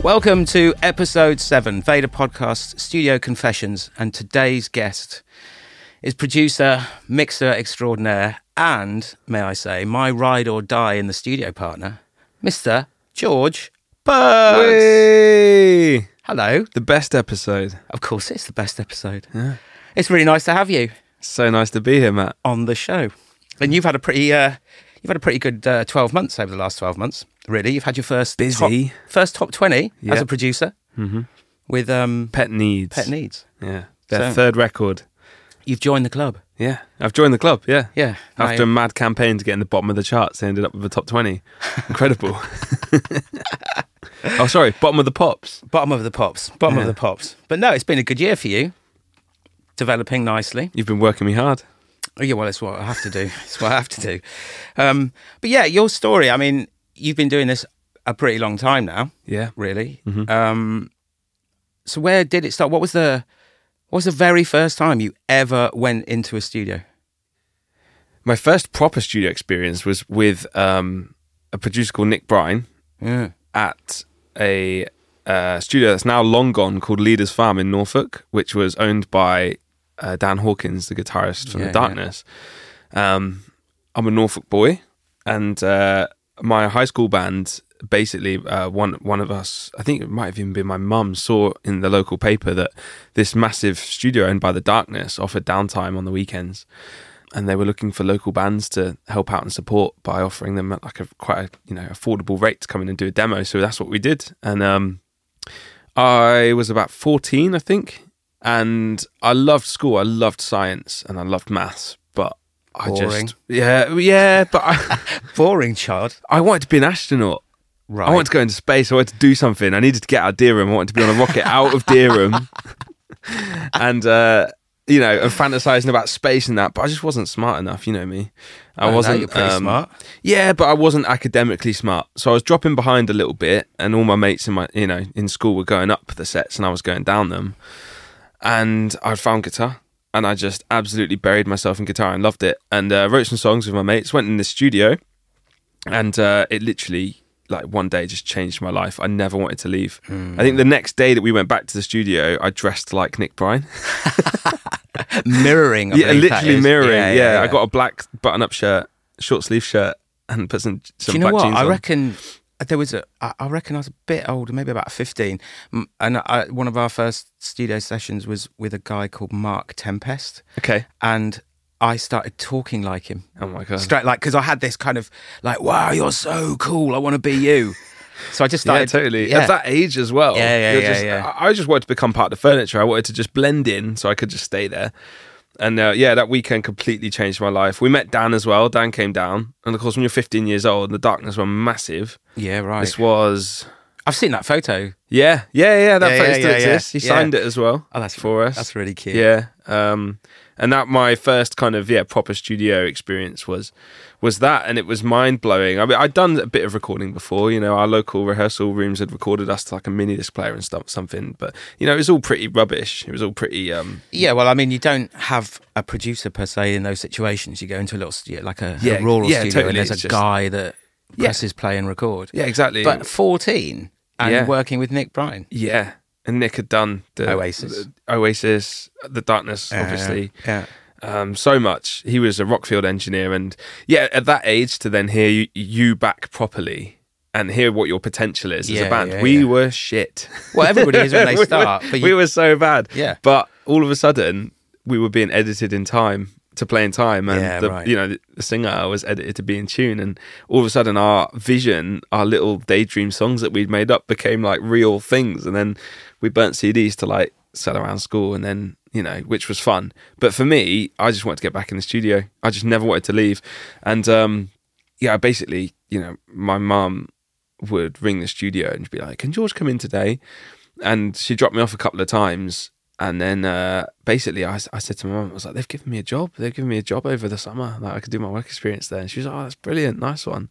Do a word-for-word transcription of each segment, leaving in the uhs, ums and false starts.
Welcome to episode seven, Vader Podcast Studio Confessions, and today's guest is producer, mixer extraordinaire, and, may I say, my ride or die in the studio partner, Mister George Burks. Whee! Hello. The best episode. Of course, it's the best episode. Yeah. It's really nice to have you So nice to be here, Matt. on the show, and you've had a pretty, uh, you've had a pretty good uh, twelve months over the last twelve months. Really, you've had your first Busy. top, first top twenty Yeah. as a producer Mm-hmm. with um, Pet Needs. Pet Needs. Yeah. Their So- third record. You've joined the club. Yeah. I've joined the club, yeah. Yeah. After I- a mad campaign to get in the bottom of the charts, they ended up with the top twenty. Incredible. Oh, sorry. Bottom of the pops. Bottom of the pops. Bottom of Yeah. the pops. But no, it's been a good year for you. Developing nicely. You've been working me hard. Oh, yeah, well, it's what I have to do. It's what I have to do. Um, but yeah, your story, I mean, you've been doing this a pretty long time now, Yeah. really. Mhm. Um, so where did it start? What was the what was the very first time you ever went into a studio? My first proper studio experience was with um, a producer called Nick Bryan Yeah. at a uh, studio that's now long gone called Leaders Farm in Norfolk, which was owned by uh, Dan Hawkins, the guitarist from Yeah, The Darkness. Um, I'm a Norfolk boy, and uh, my high school band, basically, uh, one one of us, I think it might have even been my mum, saw in the local paper that this massive studio owned by The Darkness offered downtime on the weekends. And they were looking for local bands to help out and support by offering them at like a quite a, you know affordable rate to come in and do a demo. So that's what we did. And um, I was about fourteen, I think, and I loved school. I loved science and I loved maths, but I Boring. just yeah yeah. But I Boring child. I wanted to be an astronaut. Right. I wanted to go into space. I wanted to do something. I needed to get out of Deerham. I wanted to be on a rocket out of Deerham, and. uh You know, and fantasizing about space and that, but I just wasn't smart enough. You know me, I Oh, no, wasn't. you're pretty um, smart. Yeah, but I wasn't academically smart, so I was dropping behind a little bit, and all my mates in my, you know, in school were going up the sets, and I was going down them. And I found guitar, and I just absolutely buried myself in guitar and loved it, and uh, wrote some songs with my mates. Went in the studio, and uh, it literally, like one day, just changed my life. I never wanted to leave. Mm. I think the next day that we went back to the studio, I dressed like Nick Bryan. Mirroring. I Yeah, believe that literally is. mirroring. Yeah, I got a black button-up shirt, short sleeve shirt, and put some, some Do you know black what? jeans I on. reckon there was a. I I reckon I was a bit older, maybe about fifteen. M- And I, one of our first studio sessions was with a guy called Mark Tempest, Okay. and I started talking like him. Oh my god. Straight like because I had this kind of like, wow, you're so cool. I want to be you. So I just started. Yeah, totally. Yeah. At that age as well. Yeah, yeah, You're yeah, just- yeah. I I just wanted to become part of the furniture. I wanted to just blend in so I could just stay there. And uh, yeah, that weekend completely changed my life. We met Dan as well. Dan came down. And of course, when you're fifteen years old, The Darkness were massive. Yeah, right. This was... I've seen that photo. Yeah, yeah, yeah. That Yeah, photo yeah, still yeah, yeah. exists. He Yeah. signed it as well. Oh, that's for us. That's really cute. Yeah. Um, and that my first kind of, yeah, proper studio experience was was that. And it was mind-blowing. I mean, I'd done a bit of recording before. You know, our local rehearsal rooms had recorded us to like a mini disc player and stuff, something. But, you know, it was all pretty rubbish. It was all pretty... Um, Yeah, well, I mean, you don't have a producer per se in those situations. You go into a little studio, like a, Yeah, a rural yeah, studio, totally. and there's a It's just- guy that Yeah. presses play and record. yeah, exactly. But fourteen and Yeah. working with Nick Bryan. yeah. And Nick had done the Oasis. the Oasis, The Darkness, obviously. Yeah. Um, so much. He was a Rockfield engineer, and yeah, at that age to then hear you, you back properly and hear what your potential is as Yeah, a band. yeah, we yeah. were shit. Well, everybody is when they We were- start. But we you, were so bad. Yeah. But all of a sudden, we were being edited in time to play in time, and Yeah, the, right. you know the, the singer was edited to be in tune, and all of a sudden, our vision, our little daydream songs that we'd made up became like real things, and then we burnt C Ds to like sell around school, and then you know, which was fun. But for me, I just wanted to get back in the studio. I just never wanted to leave, and um, yeah, basically, you know, my mum would ring the studio and be like, "Can George come in today?" And she dropped me off a couple of times. And then uh, basically I, I said to my mum, I was like, they've given me a job. They've given me a job over the summer. Like I could do my work experience there. And she was like, oh, that's brilliant. Nice one.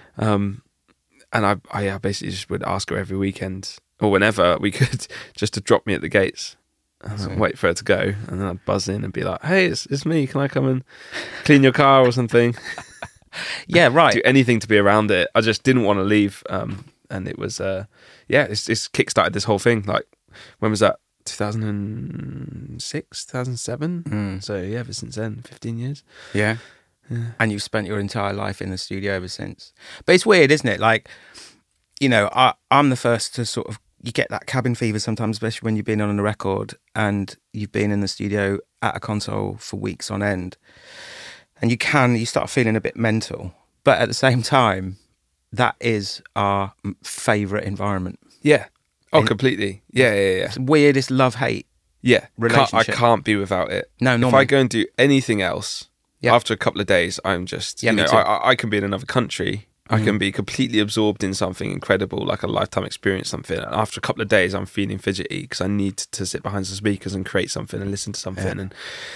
Um, and I, I yeah, basically just would ask her every weekend or whenever we could just to drop me at the gates and I'd wait for her to go. And then I'd buzz in and be like, hey, it's, it's me. Can I come and clean your car or something? Yeah, right. Do anything to be around it. I just didn't want to leave. Um, and it was uh, yeah, it's, it's kickstarted this whole thing. Like, when was that? two thousand six, two thousand seven. Mm. So yeah, ever since then, fifteen years. Yeah. Yeah. And you've spent your entire life in the studio ever since. But it's weird, isn't it? Like, you know, I, I'm the first to sort of, you get that cabin fever sometimes, especially when you've been on a record and you've been in the studio at a console for weeks on end. And you can, you start feeling a bit mental. But at the same time, that is our favourite environment. Yeah. Oh, In- completely. Yeah, yeah, yeah. It's the weirdest love-hate. Yeah. Can't, I Relationship. can't be without it. No, If normally. I go and do anything else, Yeah. after a couple of days, I'm just, Yeah, you me know, too. I, I- I can be in another country. I Mhm. can be completely absorbed in something incredible, like a lifetime experience, something. And after a couple of days, I'm feeling fidgety because I need to sit behind some speakers and create something and listen to something. Yeah. And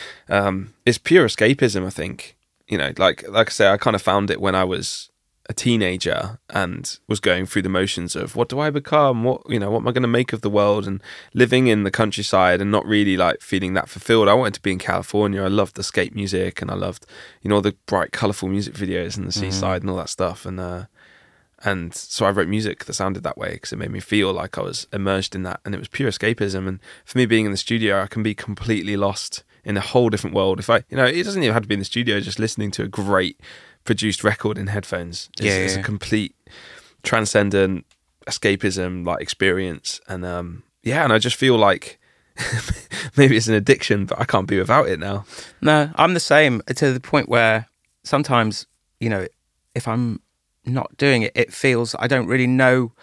um, it's pure escapism, I think. You know, like like I say, I kind of found it when I was a teenager and was going through the motions of what do I become? What, you know, what am I going to make of the world? And living in the countryside and not really like feeling that fulfilled. I wanted to be in California. I loved the skate music and I loved, you know, the bright, colourful music videos and the seaside and all that stuff. And uh, and so I wrote music that sounded that way because it made me feel like I was immersed in that, and it was pure escapism. And for me, being in the studio, I can be completely lost in a whole different world. If I, you know, it doesn't even have to be in the studio. Just listening to a great produced record in headphones is, Yeah, is yeah. a complete transcendent escapism like experience. And um, yeah, and I just feel like maybe it's an addiction, but I can't be without it now. No, I'm the same to the point where sometimes, you know, if I'm not doing it, it feels I don't really know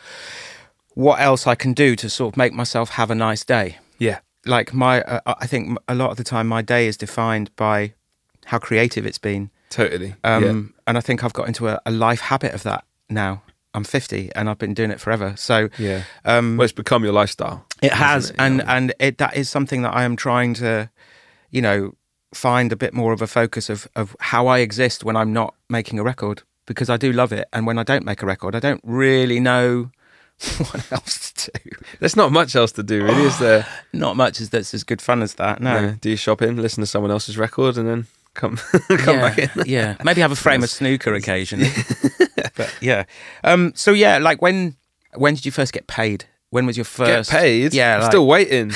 what else I can do to sort of make myself have a nice day. Yeah, Like my, uh, I think a lot of the time my day is defined by how creative it's been. totally. Um, yeah. And I think I've got into a, a life habit of that now. I'm fifty and I've been doing it forever. So Yeah. um, Well, it's become your lifestyle. it has, isn't it? and Yeah. and it, that is something that I am trying to, you know, find a bit more of a focus of of how I exist when I'm not making a record, because I do love it, and when I don't make a record, I don't really know what else to do. There's not much else to do, really, is there? Not much is that's as good fun as that. No, Yeah. Do your shopping, listen to someone else's record, and then come come yeah, back in. yeah, maybe have a frame of snooker occasionally. But yeah, um, so yeah, like when when did you first get paid? When was your Get first? paid? Yeah, I'm like- still waiting.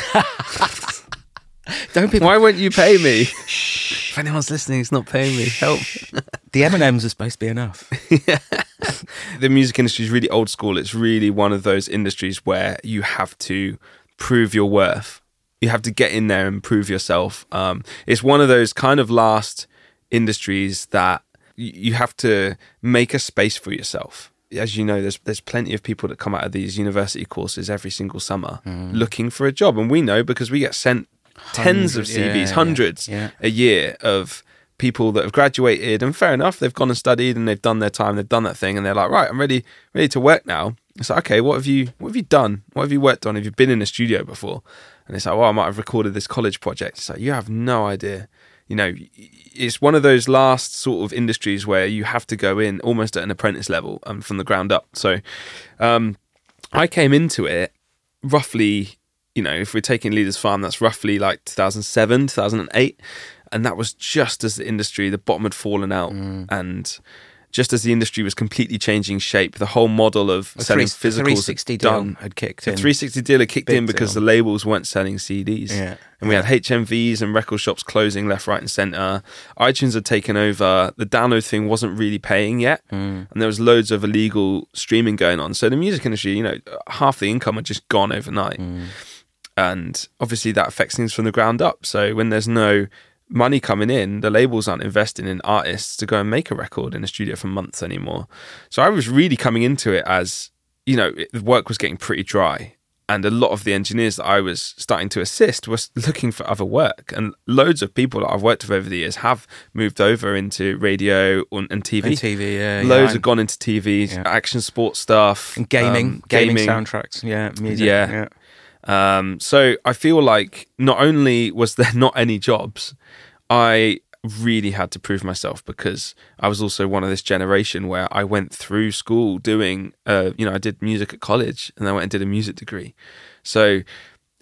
Don't people? Why won't you pay me? If anyone's listening, it's not paying me. Help. The M and M's are supposed to be enough. The music industry is really old school. It's really one of those industries where you have to prove your worth. You have to get in there and prove yourself. Um, it's one of those kind of last industries that y- you have to make a space for yourself. As you know, there's there's plenty of people that come out of these university courses every single summer looking for a job, and we know because we get sent tens of Hundred- C Vs, yeah, yeah, hundreds yeah. a year of people that have graduated, and fair enough, they've gone and studied and they've done their time, they've done that thing, and they're like, right, I'm ready, ready to work now. It's like, okay, what have you, what have you done? What have you worked on? Have you been in a studio before? And it's like, well, I might have recorded this college project. It's like, you have no idea. You know, it's one of those last sort of industries where you have to go in almost at an apprentice level and um, from the ground up. So, um, I came into it roughly, you know, if we're taking Leaders Farm, that's roughly like two thousand seven, two thousand eight. And that was just as the industry, the bottom had fallen out. Mm. And just as the industry was completely changing shape, the whole model of A selling three- physicals three sixty had deal done. had kicked The in. three sixty deal had kicked Big in because deal. the labels weren't selling C Ds. Yeah. And we had H M Vs and record shops closing left, right, and centre. iTunes had taken over. The download thing wasn't really paying yet. Mm. And there was loads of illegal streaming going on. So the music industry, you know, half the income had just gone overnight. Mm. And obviously that affects things from the ground up. So when there's no money coming in, the labels aren't investing in artists to go and make a record in a studio for months anymore. So I was really coming into it as, you know, it, the work was getting pretty dry. And a lot of the engineers that I was starting to assist was looking for other work. And loads of people that I've worked with over the years have moved over into radio and, and T V. And T V, yeah. Loads yeah, have gone into T V, Yeah. action sports stuff. and gaming, um, gaming, soundtracks, yeah, music, Yeah. yeah. Um, so I feel like not only was there not any jobs, I really had to prove myself because I was also one of this generation where I went through school doing, uh, you know, I did music at college and then I went and did a music degree. So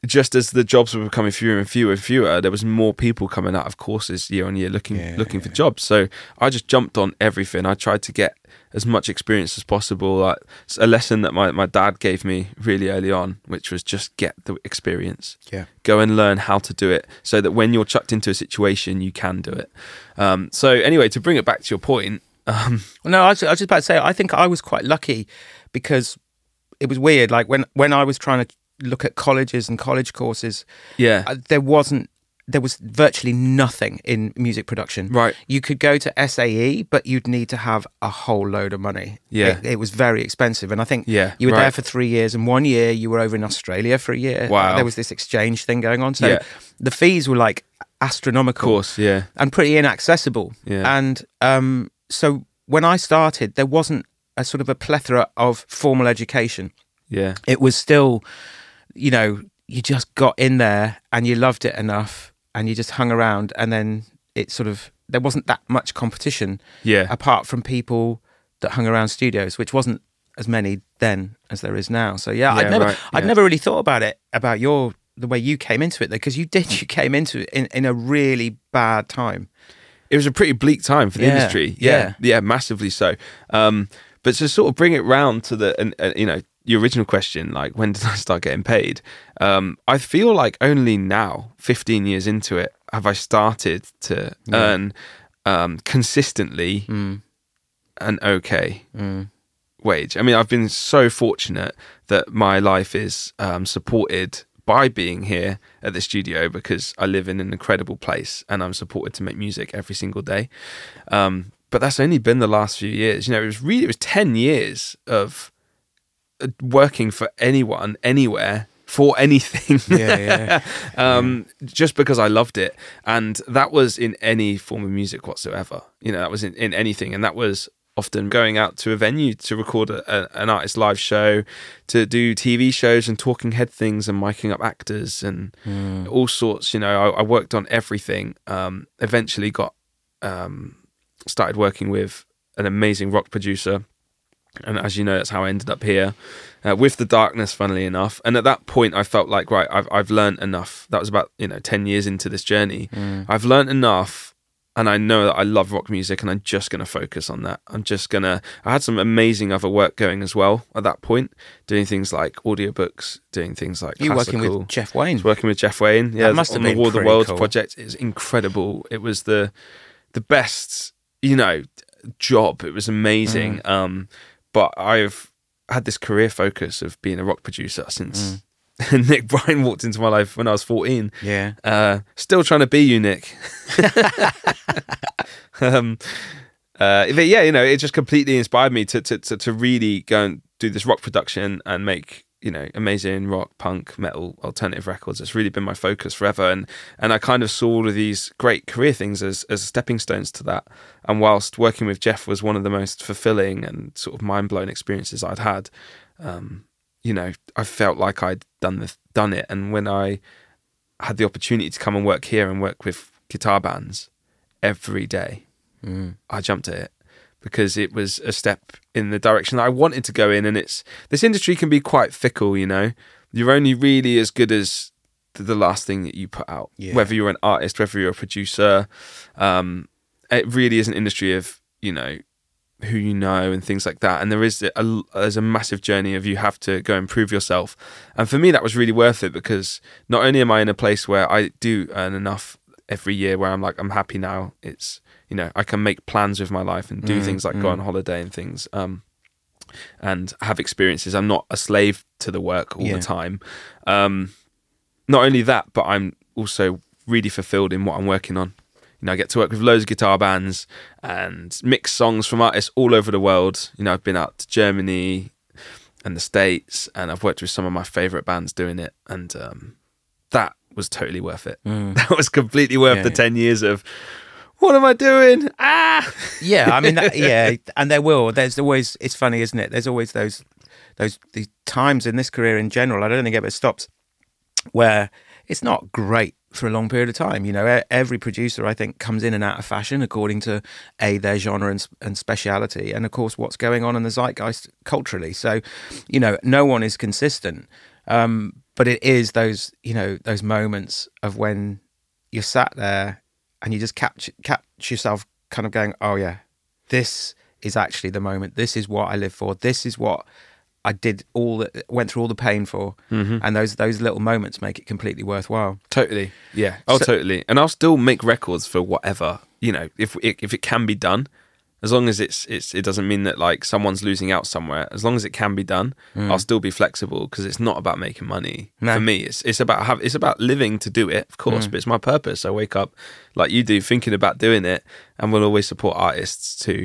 just as the jobs were becoming fewer and fewer and fewer, there was more people coming out of courses year on year looking Yeah, looking yeah. for jobs. So I just jumped on everything. I tried to get as much experience as possible. Like, it's a lesson that my, my dad gave me really early on, which was just get the experience. Yeah. Go and learn how to do it so that when you're chucked into a situation, you can do it. Um, so anyway, to bring it back to your point, um, Well, no, I was, I was just about to say, I think I was quite lucky because it was weird. Like when, when I was trying to look at colleges and college courses, yeah, uh, there wasn't, there was virtually nothing in music production. Right. You could go to S A E, but you'd need to have a whole load of money. Yeah. It, it was very expensive. And I think Yeah, you were there right. for three years and one year you were over in Australia for a year. Wow. There was this exchange thing going on. So Yeah. the fees were like astronomical. of course, yeah, And pretty inaccessible. Yeah. And um, so when I started, there wasn't a sort of a plethora of formal education. yeah, It was still, you know, you just got in there and you loved it enough and you just hung around, and then it sort of, there wasn't that much competition yeah, apart from people that hung around studios, which wasn't as many then as there is now. So yeah, Yeah, I'd never, right, I'd yeah. never really thought about it, about your, the way you came into it though, because you did, you came into it in, in a really bad time. it was a pretty bleak time for the Yeah, industry. Yeah, yeah. yeah, massively so. Um, but to sort of bring it round to the, and, and, you know, your original question, like when did I start getting paid? Um, I feel like only now, fifteen years into it, have I started to Yeah. earn um, consistently Mm. an okay Mm. wage. I mean, I've been so fortunate that my life is um, supported by being here at the studio, because I live in an incredible place and I'm supported to make music every single day. Um, but that's only been the last few years. You know, it was really, it was ten years of uh, working for anyone, anywhere, for anything. Yeah, yeah. um, just because I loved it. And that was in any form of music whatsoever. You know, that was in, in anything. And that was often going out to a venue to record a, a, an artist live show, to do T V shows and talking head things and miking up actors and Mm. all sorts. You know, I, I worked on everything. Um, eventually got um, started working with an amazing rock producer. And as you know, that's how I ended up here uh, with The Darkness, funnily enough. And at that point, I felt like, right, I've I've learned enough. That was about, you know, ten years into this journey. Mm. I've learned enough, and I know that I love rock music, and I'm just going to focus on that. I'm just going to... I had some amazing other work going as well at that point, doing things like audiobooks, doing things like You working classical. with Jeff Wayne? was working with Jeff Wayne. Yeah, That must have on the been War of the pretty Worlds cool. project is incredible. It was the the best, you know, job. It was amazing. Mm. Um, but I've had this career focus of being a rock producer since Mm. Nick Bryan walked into my life when I was fourteen. Yeah. Uh, still trying to be you, Nick. um, uh, but yeah, you know, it just completely inspired me to, to to to really go and do this rock production and make, you know, amazing rock, punk, metal, alternative records. It's really been my focus forever, and and I kind of saw all of these great career things as as stepping stones to that. And whilst working with Jeff was one of the most fulfilling and sort of mind blowing experiences I'd had, um, you know, I felt like I'd done the done it. And when I had the opportunity to come and work here and work with guitar bands every day, Mm. I jumped at it because it was a step in the direction that I wanted to go in. And it's, this industry can be quite fickle, you know. You're only really as good as the, the last thing that you put out, Yeah. whether you're an artist, whether you're a producer. Um, it really is an industry of, you know, who you know and things like that. And there is a, there's a massive journey of you have to go and prove yourself. And for me, that was really worth it, because not only am I in a place where I do earn enough every year where I'm like, I'm happy now. It's, you know, I can make plans with my life and do Mm, things like mm. go on holiday and things, um, and have experiences. I'm not a slave to the work all Yeah. the time. Um, not only that, but I'm also really fulfilled in what I'm working on. You know, I get to work with loads of guitar bands and mix songs from artists all over the world. You know, I've been out to Germany and the States, and I've worked with some of my favourite bands doing it. And um, that was totally worth it. Mm. That was completely worth Yeah, the yeah. ten years of, what am I doing? Ah! Yeah, I mean, that, yeah, and there will. There's always. It's funny, isn't it? There's always those, those these times in this career in general. I don't think it ever stops, where it's not great for a long period of time. You know, e- every producer, I think, comes in and out of fashion according to a their genre and, and speciality, and of course what's going on in the zeitgeist culturally. So, you know, no one is consistent. Um, but it is those, you know, those moments of when you're sat there and you just catch catch yourself kind of going, oh yeah, this is actually the moment. This is what I live for. This is what I did all that, went through all the pain for. Mm-hmm. And those those little moments make it completely worthwhile. Totally. Yeah. Oh, So- totally. And I'll still make records for whatever, you know, if if it can be done, as long as it's it's it doesn't mean that like someone's losing out somewhere. As long as it can be done, I'll still be flexible because it's not about making money. No. For me, it's it's about have it's about living to do it, of course, but it's my purpose. I wake up like you do, thinking about doing it, and we'll always support artists to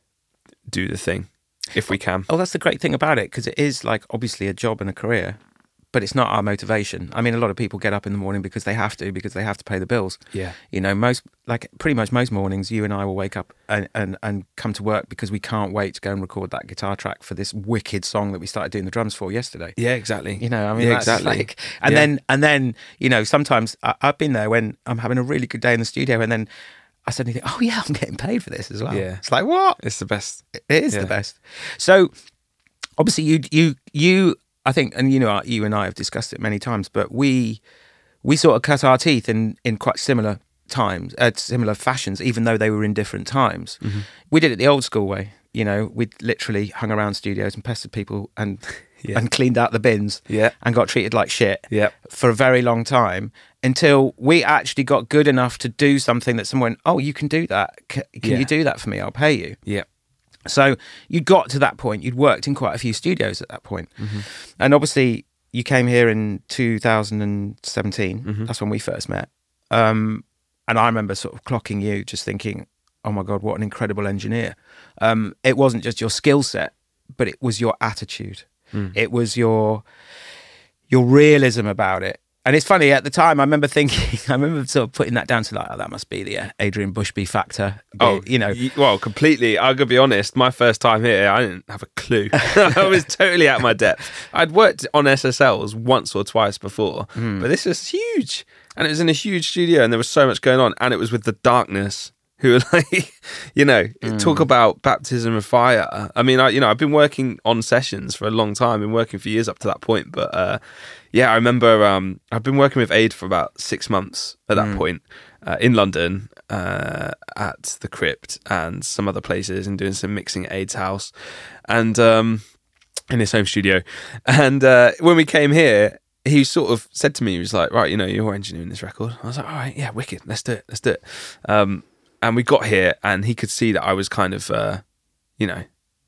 do the thing if we can. Oh, that's the great thing about it, because it is like obviously a job and a career, but it's not our motivation. I mean, a lot of people get up in the morning because they have to, because they have to pay the bills. Yeah. You know, most, like pretty much most mornings, you and I will wake up and, and, and come to work because we can't wait to go and record that guitar track for this wicked song that we started doing the drums for yesterday. Yeah, exactly. You know, I mean, yeah, that's exactly. like, and Yeah. then, and then, you know, sometimes I, I've been there when I'm having a really good day in the studio, and then I suddenly think, oh yeah, I'm getting paid for this as well. Yeah. It's like, what? It's the best. It is Yeah. the best. So obviously you, you, you, I think, and you know, you and I have discussed it many times, but we, we sort of cut our teeth in, in quite similar times, uh, similar fashions, even though they were in different times. Mm-hmm. We did it the old school way. You know, we literally hung around studios and pestered people and Yeah. and cleaned out the bins Yeah. and got treated like shit Yep. for a very long time, until we actually got good enough to do something that someone, oh, you can do that. C- can Yeah. you do that for me? I'll pay you. Yeah. So you got to that point. You'd worked in quite a few studios at that point. And obviously you came here in two thousand seventeen. That's when we first met. Um, and I remember sort of clocking you, just thinking, oh my God, what an incredible engineer. Um, it wasn't just your skill set, but it was your attitude. It was your your realism about it. And it's funny, at the time, I remember thinking, I remember sort of putting that down to like, oh, that must be the uh, Adrian Bushby factor. Oh, you know. y- well, completely. I'm gonna be honest. My first time here, I didn't have a clue. I was totally out my depth. I'd worked on S S Ls once or twice before, but this was huge, and it was in a huge studio, and there was so much going on, and it was with the Darkness, who are like, you know, talk about baptism of fire. I mean, I, you know, I've been working on sessions for a long time, been working for years up to that point, but uh, yeah, I remember um, I've been working with Aid for about six months at that point uh, in London uh, at the Crypt and some other places, and doing some mixing at Aid's house and um, in his home studio. And uh, when we came here, he sort of said to me, he was like, right, you know, you're engineering this record. I was like, all right, yeah, wicked, let's do it, let's do it. Um, and we got here, and he could see that I was kind of, uh, you know,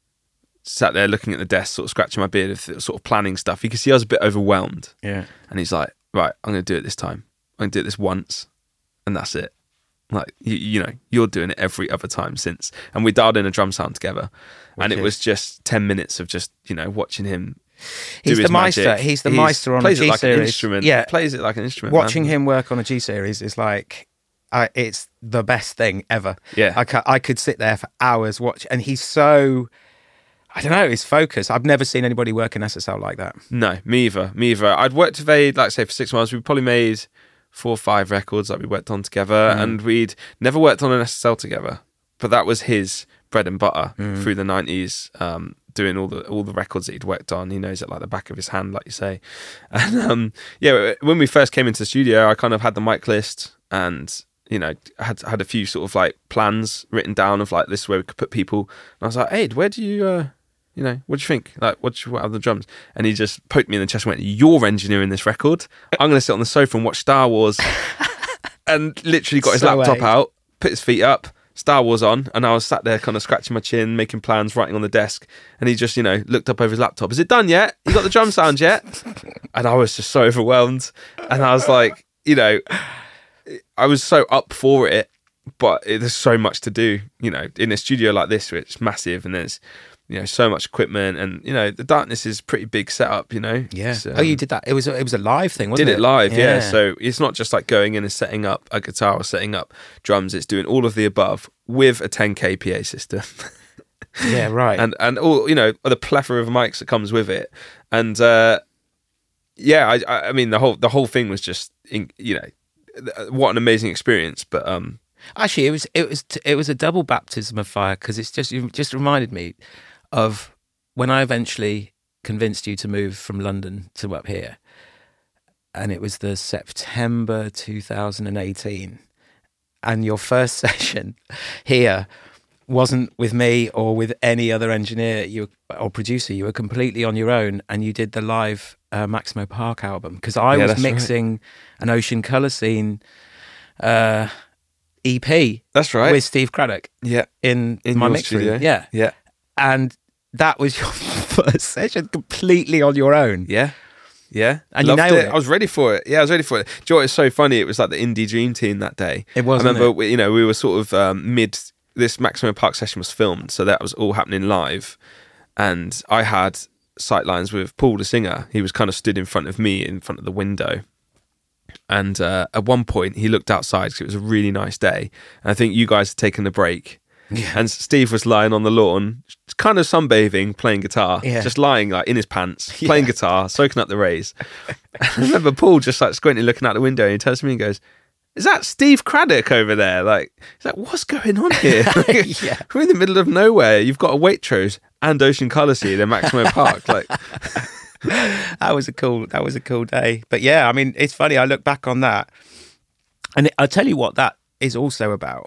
sat there looking at the desk, sort of scratching my beard, sort of planning stuff. He could see I was a bit overwhelmed. Yeah. And he's like, right, I'm going to do it this time. I'm going to do it this once, and that's it. Like, you, you know, you're doing it every other time since. And we dialed in a drum sound together. And it Wicked. was just ten minutes of just, you know, watching him He's do the his Meister. magic. He's the Meister on plays a it like an G-series. instrument. Yeah. Plays it like an instrument. Watching man. him work on a G series is like, I, it's the best thing ever. Yeah. I, ca- I could sit there for hours watch, and he's so, I don't know, his focus. I've never seen anybody work in S S L like that. No, me either. Me either. I'd worked with Aid, like say, for six months. We probably made four or five records that we worked on together, and we'd never worked on an S S L together. But that was his bread and butter through the nineties, um, doing all the all the records that he'd worked on. He knows it like the back of his hand, like you say. And um, yeah, when we first came into the studio, I kind of had the mic list, and you know, had had a few sort of like plans written down of like this is where we could put people. And I was like, Aid, where do you? Uh, You know, what do you think? Like, what, do you, what are the drums? And he just poked me in the chest and went, you're engineering this record. I'm going to sit on the sofa and watch Star Wars. And literally got his So laptop Aid. out, put his feet up, Star Wars on, and I was sat there kind of scratching my chin, making plans, writing on the desk. And he just, you know, looked up over his laptop. Is it done yet? You got the drum sound yet? And I was just so overwhelmed. And I was like, you know, I was so up for it, but it, there's so much to do, you know, in a studio like this, which is massive, and there's, you know, so much equipment, and you know, the Darkness is pretty big setup, you know. Yeah. It's, um, oh, you did that. It was a, it was a live thing, wasn't did it? it live, yeah. So it's not just like going in and setting up a guitar or setting up drums. It's doing all of the above with a ten K P A system. yeah, right. and and all, you know, the plethora of mics that comes with it, and uh, yeah, I I I mean the whole the whole thing was just, in, you know, what an amazing experience. But um, Actually, it was it was it was a double baptism of fire, because it's just it just reminded me of when I eventually convinced you to move from London to up here. and it was the September two thousand eighteen. And your first session here wasn't with me or with any other engineer you or producer. You were completely on your own, and you did the live uh, Maximo Park album, because I Yeah, was that's mixing right. an Ocean Colour Scene uh, E P. That's right. With Steve Craddock Yeah. in, In my your mix studio. room. Yeah, Yeah. and that was your first session completely on your own. Yeah. Yeah. And you Loved nailed it. it. I was ready for it. Yeah, I was ready for it. Do you know what, it's so funny? It was like the Indie Dream Team that day. It was, I remember, wasn't it? we, you know, we were sort of um, mid, this Maximo Park session was filmed, so that was all happening live. And I had sightlines with Paul, the singer. He was kind of stood in front of me, in front of the window. And uh, at one point, he looked outside because it was a really nice day. And I think you guys had taken a break. Yeah. And Steve was lying on the lawn, kind of sunbathing, playing guitar, Yeah. just lying like in his pants, playing Yeah. guitar, soaking up the rays. I remember Paul just like squinting, looking out the window, and he turns to me and goes, "Is that Steve Craddock over there?" Like, he's like, "What's going on here?" Like, Yeah. we're in the middle of nowhere. You've got a Waitrose and Ocean Colour Scene in Maximo Park. Like, that was a cool that was a cool day. But yeah, I mean, it's funny, I look back on that, and I'll tell you what that is also about.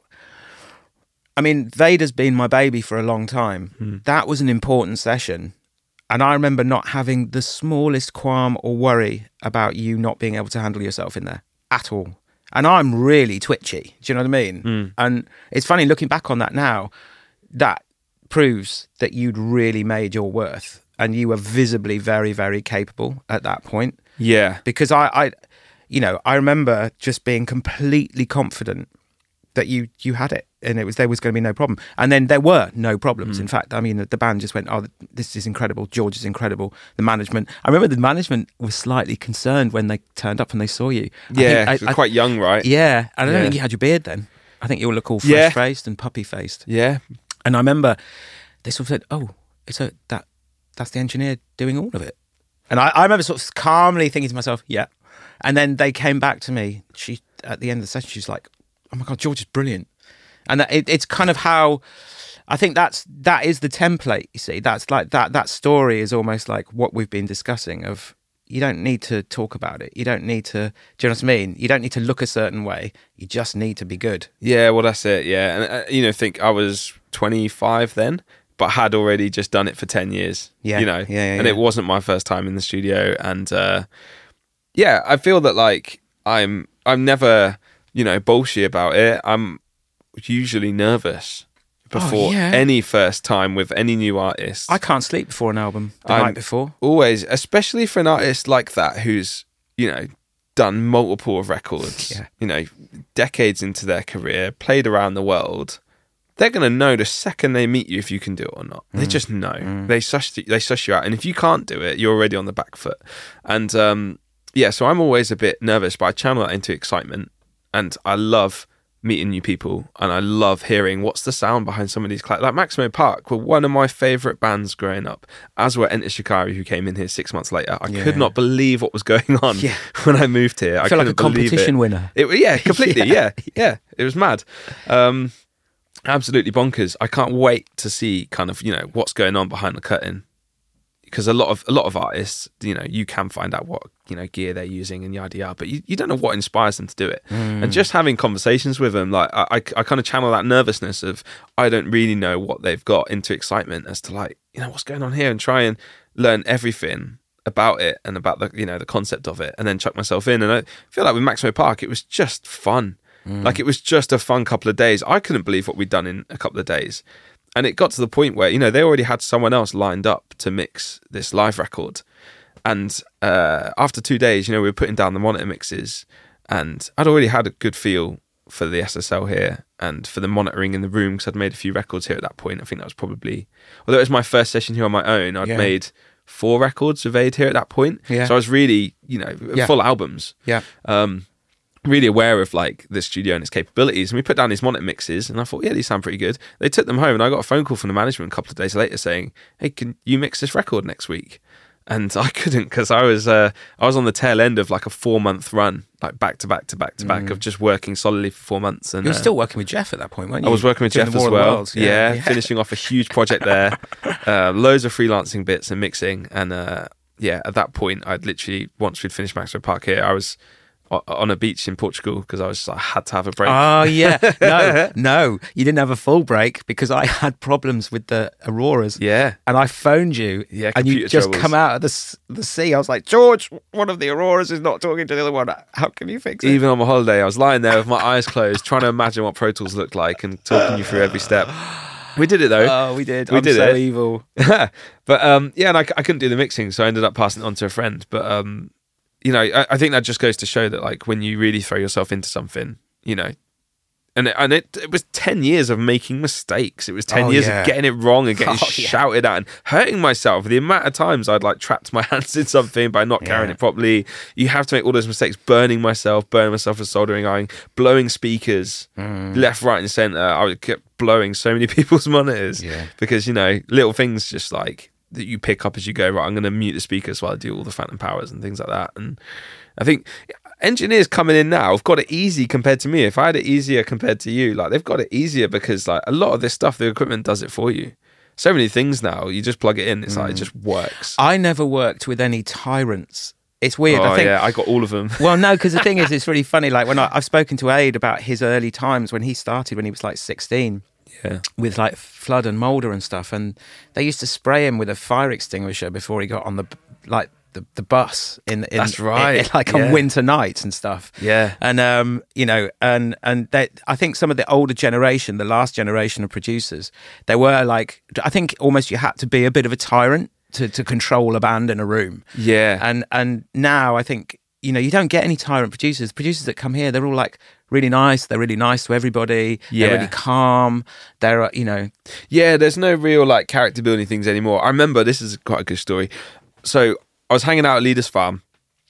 I mean, Vader's been my baby for a long time. Mm. That was an important session, and I remember not having the smallest qualm or worry about you not being able to handle yourself in there at all. And I'm really twitchy, do you know what I mean? Mm. And it's funny looking back on that now, that proves that you'd really made your worth, and you were visibly very, very capable at that point. yeah, Because I, I you know, I remember just being completely confident that you you had it, and it was there was going to be no problem. And then there were no problems. Mm. In fact, I mean, the, the band just went, "Oh, this is incredible. George is incredible." The management, I remember the management was slightly concerned when they turned up and they saw you. I yeah. think- I- You're I- quite young, right? yeah, and I don't Yeah. think you had your beard then. I think you all look all Yeah. fresh-faced and puppy-faced. Yeah. And I remember they sort of said, "Oh, it's a that that's the engineer doing all of it." And I, I remember sort of calmly thinking to myself, "Yeah." And then they came back to me. She at the end of the session, she was like, "Oh my God, George is brilliant." And that, it, it's kind of how I think that's that is the template. You see, that's like that that story is almost like what we've been discussing. Of you don't need to talk about it. You don't need to. Do you know what I mean? You don't need to look a certain way. You just need to be good. Yeah, well, that's it. Yeah, and uh, you know, think I was twenty-five then, but had already just done it for ten years. Yeah, you know, yeah, yeah, and yeah. it wasn't my first time in the studio, and uh, yeah, I feel that like I'm, I'm never, you know, bullshit about it. I'm usually nervous before Oh, yeah. any first time with any new artist. I can't sleep before an album the I'm- night before. Always, especially for an artist like that who's, you know, done multiple of records, Yeah. you know, decades into their career, played around the world. They're going to know the second they meet you if you can do it or not. They just know. They suss they suss you out, and if you can't do it, you're already on the back foot. And um, yeah, so I'm always a bit nervous, but I channel that into excitement, and I love meeting new people, and I love hearing what's the sound behind some of these cl- like Maximo Park were one of my favourite bands growing up, as were Enter Shikari, who came in here six months later. I Yeah. could not believe what was going on Yeah. when I moved here. I I feel like a couldn't believe competition it. winner. It yeah, completely, yeah. yeah, It was mad. Um, absolutely bonkers. I can't wait to see kind of, you know, what's going on behind the curtain. Because a lot of a lot of artists, you know, you can find out what, you know, gear they're using and yada yada, but you, you don't know what inspires them to do it. And just having conversations with them, like I, I, I kind of channel that nervousness of I don't really know what they've got into excitement as to like, you know, what's going on here, and try and learn everything about it and about the, you know, the concept of it, and then chuck myself in. And I feel like with Maximo Park, it was just fun. Like it was just a fun couple of days. I couldn't believe what we'd done in a couple of days. And it got to the point where, you know, they already had someone else lined up to mix this live record. And uh, after two days, you know, we were putting down the monitor mixes, and I'd already had a good feel for the S S L here and for the monitoring in the room, because I'd made a few records here at that point. I think that was probably, although it was my first session here on my own, I'd Yeah. made four records with Aid here at that point. Yeah. So I was really, you know, Yeah. full albums. Yeah. Um, really aware of like the studio and its capabilities, and we put down these monitor mixes, and I thought, yeah, these sound pretty good. They took them home, and I got a phone call from the management a couple of days later saying, hey, can you mix this record next week? And I couldn't, because I was uh, I was on the tail end of like a four month run, like back to back to back to back of just working solidly for four months. And You were uh, still working with Jeff at that point, weren't you? I was working with Doing Jeff the as War of the well. Worlds, Yeah, yeah. finishing off a huge project there, uh, loads of freelancing bits and mixing, and uh, yeah, at that point, I'd literally, once we'd finished Maxwell Park here, I was on a beach in Portugal because I was I had to have a break. Oh yeah, no, no, you didn't have a full break because I had problems with the auroras. Yeah, and I phoned you, yeah, and you just troubles. come out of the the sea. I was like, George, one of the auroras is not talking to the other one. How can you fix it? Even on my holiday, I was lying there with my eyes closed, trying to imagine what Pro Tools looked like and talking you through every step. We did it though. Oh, we did. We I'm did so it. evil. But um, yeah, and I, I couldn't do the mixing, so I ended up passing it on to a friend. But um. You know, I, I think that just goes to show that, like, when you really throw yourself into something, you know, and it, and it, it was ten years of making mistakes. It was ten oh, years yeah. of getting it wrong and getting oh, shouted yeah. at and hurting myself. The amount of times I'd like trapped my hands in something by not carrying yeah. it properly. You have to make all those mistakes, burning myself, burning myself with soldering iron, blowing speakers mm. left, right, and centre. I kept blowing so many people's monitors yeah. because, you know, little things just like that you pick up as you go. Right, I'm going to mute the speakers while I do all the phantom powers and things like that. And I think engineers coming in now have got it easy compared to me. If I had it easier compared to you, like they've got it easier because like a lot of this stuff, the equipment does it for you. So many things now, you just plug it in. It's mm. like it just works. I never worked with any tyrants. It's weird. Oh I think, yeah, I got all of them. Well, no, because the thing is, it's really funny. Like when I, I've spoken to Aid about his early times when he started when he was like sixteen. Yeah. With like flood and moulder and stuff, and they used to spray him with a fire extinguisher before he got on the like the, the bus in, in that's right in, in, like yeah. on winter nights and stuff. Yeah. And um you know and and they, I think some of the older generation, the last generation of producers, they were like, I think almost you had to be a bit of a tyrant to to control a band in a room. Yeah. And and now I think, you know, you don't get any tyrant producers. Producers that come here, they're all like really nice. They're really nice to everybody. Yeah. They're really calm. They're, you know. Yeah, there's no real like character building things anymore. I remember, this is quite a good story. So I was hanging out at Leaders Farm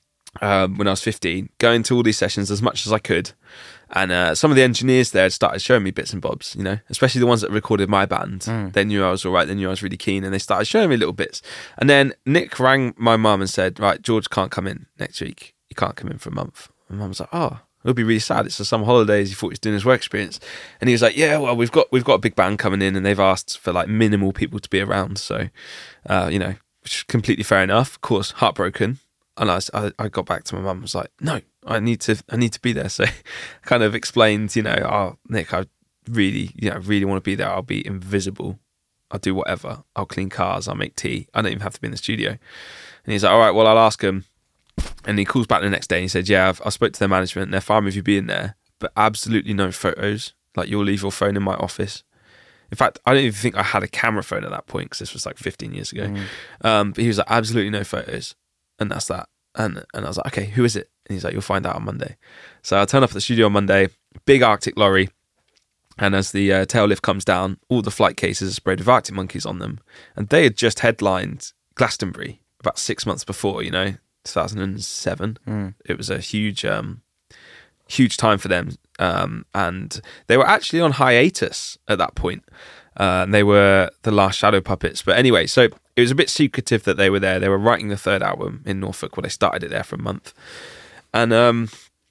um, when I was fifteen, going to all these sessions as much as I could. And uh, some of the engineers there had started showing me bits and bobs, you know, especially the ones that recorded my band. Mm. They knew I was all right. They knew I was really keen. And they started showing me little bits. And then Nick rang my mum and said, right, George can't come in next week. He can't come in for a month. And mum was like, oh, it'll be really sad. It's the summer holidays. He thought he was doing his work experience. And he was like, yeah, well, we've got we've got a big band coming in and they've asked for like minimal people to be around. So, uh, you know, which is completely fair enough. Of course, heartbroken. And I, I, I got back to my mum and was like, no, I need to I need to be there. So I kind of explained, you know, oh, Nick, I really, you know, really want to be there. I'll be invisible. I'll do whatever. I'll clean cars. I'll make tea. I don't even have to be in the studio. And he's like, all right, well, I'll ask him. And he calls back the next day and he said, yeah, I've, I spoke to their management and they're fine with you being there, but absolutely no photos. Like, you'll leave your phone in my office. In fact, I don't even think I had a camera phone at that point because this was like fifteen years ago. Mm. Um, but he was like, absolutely no photos. And that's that. And and I was like, okay, who is it? And he's like, you'll find out on Monday. So I turn up at the studio on Monday, big Arctic lorry. And as the uh, tail lift comes down, all the flight cases are sprayed with Arctic monkeys on them. And they had just headlined Glastonbury about six months before, you know, two thousand seven. Mm. It was a huge, um, huge time for them. Um, and they were actually on hiatus at that point. Uh, and they were the last Shadow Puppets. But anyway, so it was a bit secretive that they were there. They were writing the third album in Norfolk. Well, they started it there for a month. And, um,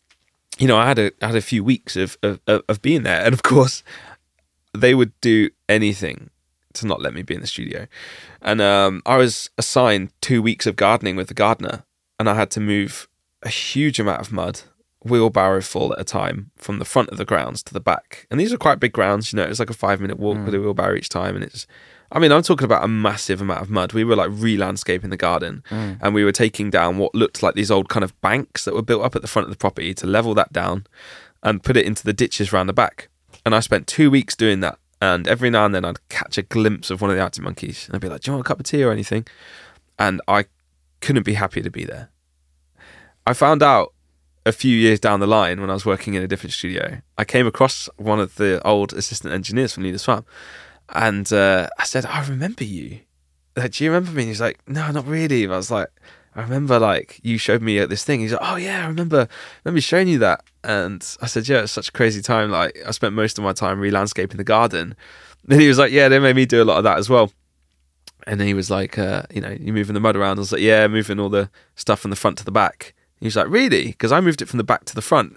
you know, I had a I had a few weeks of, of, of being there. And of course, they would do anything to not let me be in the studio. And um, I was assigned two weeks of gardening with the gardener. And I had to move a huge amount of mud, wheelbarrow full at a time, from the front of the grounds to the back. And these are quite big grounds, you know, it was like a five minute walk mm. with a wheelbarrow each time. And it's, I mean, I'm talking about a massive amount of mud. We were like re-landscaping the garden mm. and we were taking down what looked like these old kind of banks that were built up at the front of the property to level that down and put it into the ditches around the back. And I spent two weeks doing that. And every now and then I'd catch a glimpse of one of the Arctic monkeys and I'd be like, do you want a cup of tea or anything? And I couldn't be happier to be there. I found out a few years down the line when I was working in a different studio, I came across one of the old assistant engineers from Leaders Farm. And uh, I said, I remember you. Like, do you remember me? And he's like, no, not really. But I was like, I remember like you showed me this thing. He's like, oh yeah, I remember, remember showing you that. And I said, yeah, it's such a crazy time. Like, I spent most of my time re-landscaping the garden. And he was like, yeah, they made me do a lot of that as well. And then he was like, uh, you know, you moving the mud around. I was like, yeah, moving all the stuff from the front to the back. He was like, really? Because I moved it from the back to the front.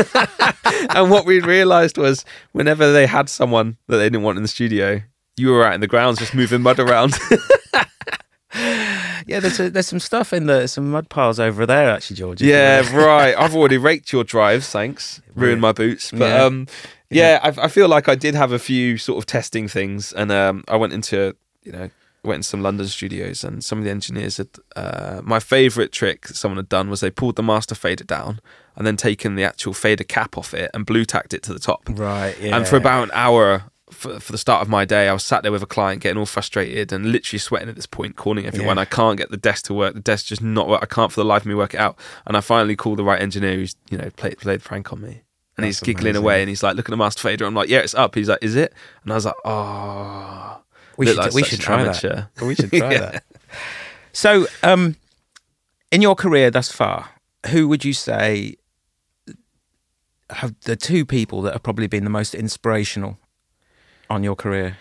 And what we realised was whenever they had someone that they didn't want in the studio, you were out in the grounds just moving mud around. Yeah, there's a, there's some stuff in the some mud piles over there actually, George. Yeah, right. I've already raked your drives, thanks. Ruined my boots, but Yeah. um, yeah, I, I feel like I did have a few sort of testing things, and um, I went into you know went into some London studios, and some of the engineers had uh, my favourite trick that someone had done was they pulled the master fader down and then taken the actual fader cap off it and blue tacked it to the top. Right. Yeah. And for about an hour. For, for the start of my day, I was sat there with a client getting all frustrated and literally sweating at this point, calling everyone. Yeah. I can't get the desk to work. The desk just not work. I can't for the life of me work it out. And I finally called the right engineer who's, you know, played, played prank on me. And That's he's giggling amazing. away and he's like, look at the master fader. I'm like, yeah, it's up. He's like, is it? And I was like, oh. we Look should like we such should an try amateur. that. We should try Yeah. that. So, um, in your career thus far, who would you say have the two people that have probably been the most inspirational on your career?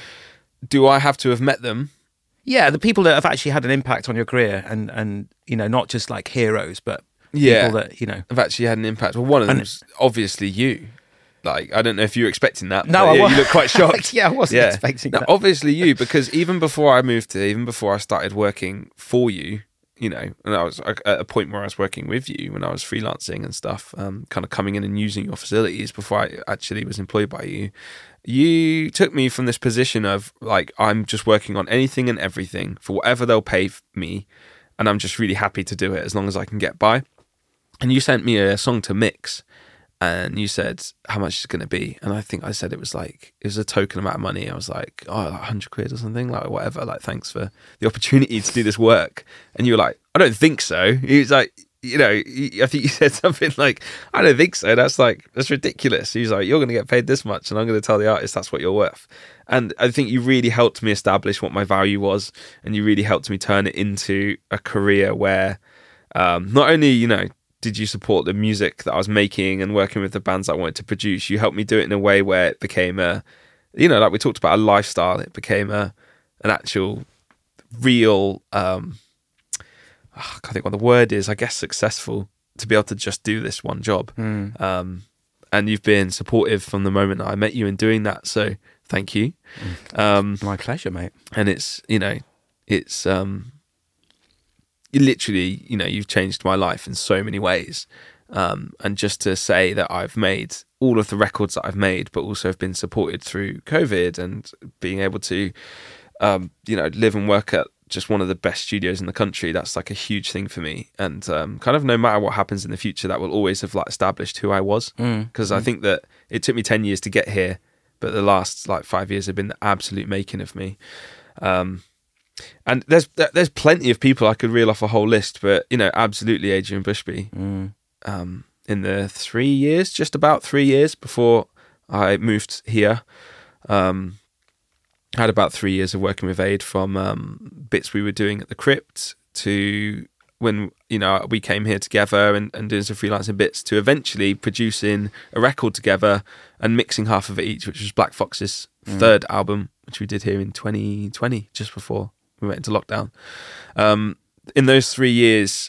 Do I have to have met them? Yeah, the people that have actually had an impact on your career, and and you know, not just like heroes, but Yeah. people that you know. I've actually had an impact. Well, one of And- them's obviously you. Like, I don't know if you were expecting that. No, but I yeah, wa- you look quite shocked. Yeah, I wasn't expecting No, that. obviously you, because even before I moved to, even before I started working for you, you know, and I was at a point where I was working with you when I was freelancing and stuff, um, kind of coming in and using your facilities before I actually was employed by you. You took me from this position of like, I'm just working on anything and everything for whatever they'll pay me. And I'm just really happy to do it as long as I can get by. And you sent me a song to mix. And you said how much it's going to be, and I think I said it was like it was a token amount of money. I was like, oh, like a hundred quid or something, like whatever. Like, thanks for the opportunity to do this work. And you were like, I don't think so. He was like, you know, I think you said something like, I don't think so. That's like that's ridiculous. He was like, you're going to get paid this much, and I'm going to tell the artist that's what you're worth. And I think you really helped me establish what my value was, and you really helped me turn it into a career where um, not only you know. did you support the music that I was making and working with the bands I wanted to produce? You helped me do it in a way where it became a, you know, like we talked about a lifestyle. It became a, an actual, real, um, I can't think what the word is. I guess successful to be able to just do this one job. Mm. Um, and you've been supportive from the moment that I met you in doing that. So thank you. Mm. Um, My pleasure, mate. and it's, you know, it's, um, you literally, you know, you've changed my life in so many ways. Um, and just to say that I've made all of the records that I've made, but also have been supported through COVID and being able to, um, you know, live and work at just one of the best studios in the country. That's like a huge thing for me. And um, kind of no matter what happens in the future, that will always have like established who I was. Because Mm. I think that it took me ten years to get here, but the last like five years have been the absolute making of me. Um, And there's there's plenty of people I could reel off a whole list, but you know, absolutely Adrian Bushby. Mm. Um, in the three years, just about three years before I moved here, um, I had about three years of working with Aid, from um, bits we were doing at the Crypt to when you know we came here together and, and doing some freelancing bits to eventually producing a record together and mixing half of it each, which was Black Fox's Mm. third album, which we did here in twenty twenty, just before we went into lockdown. Um, in those three years,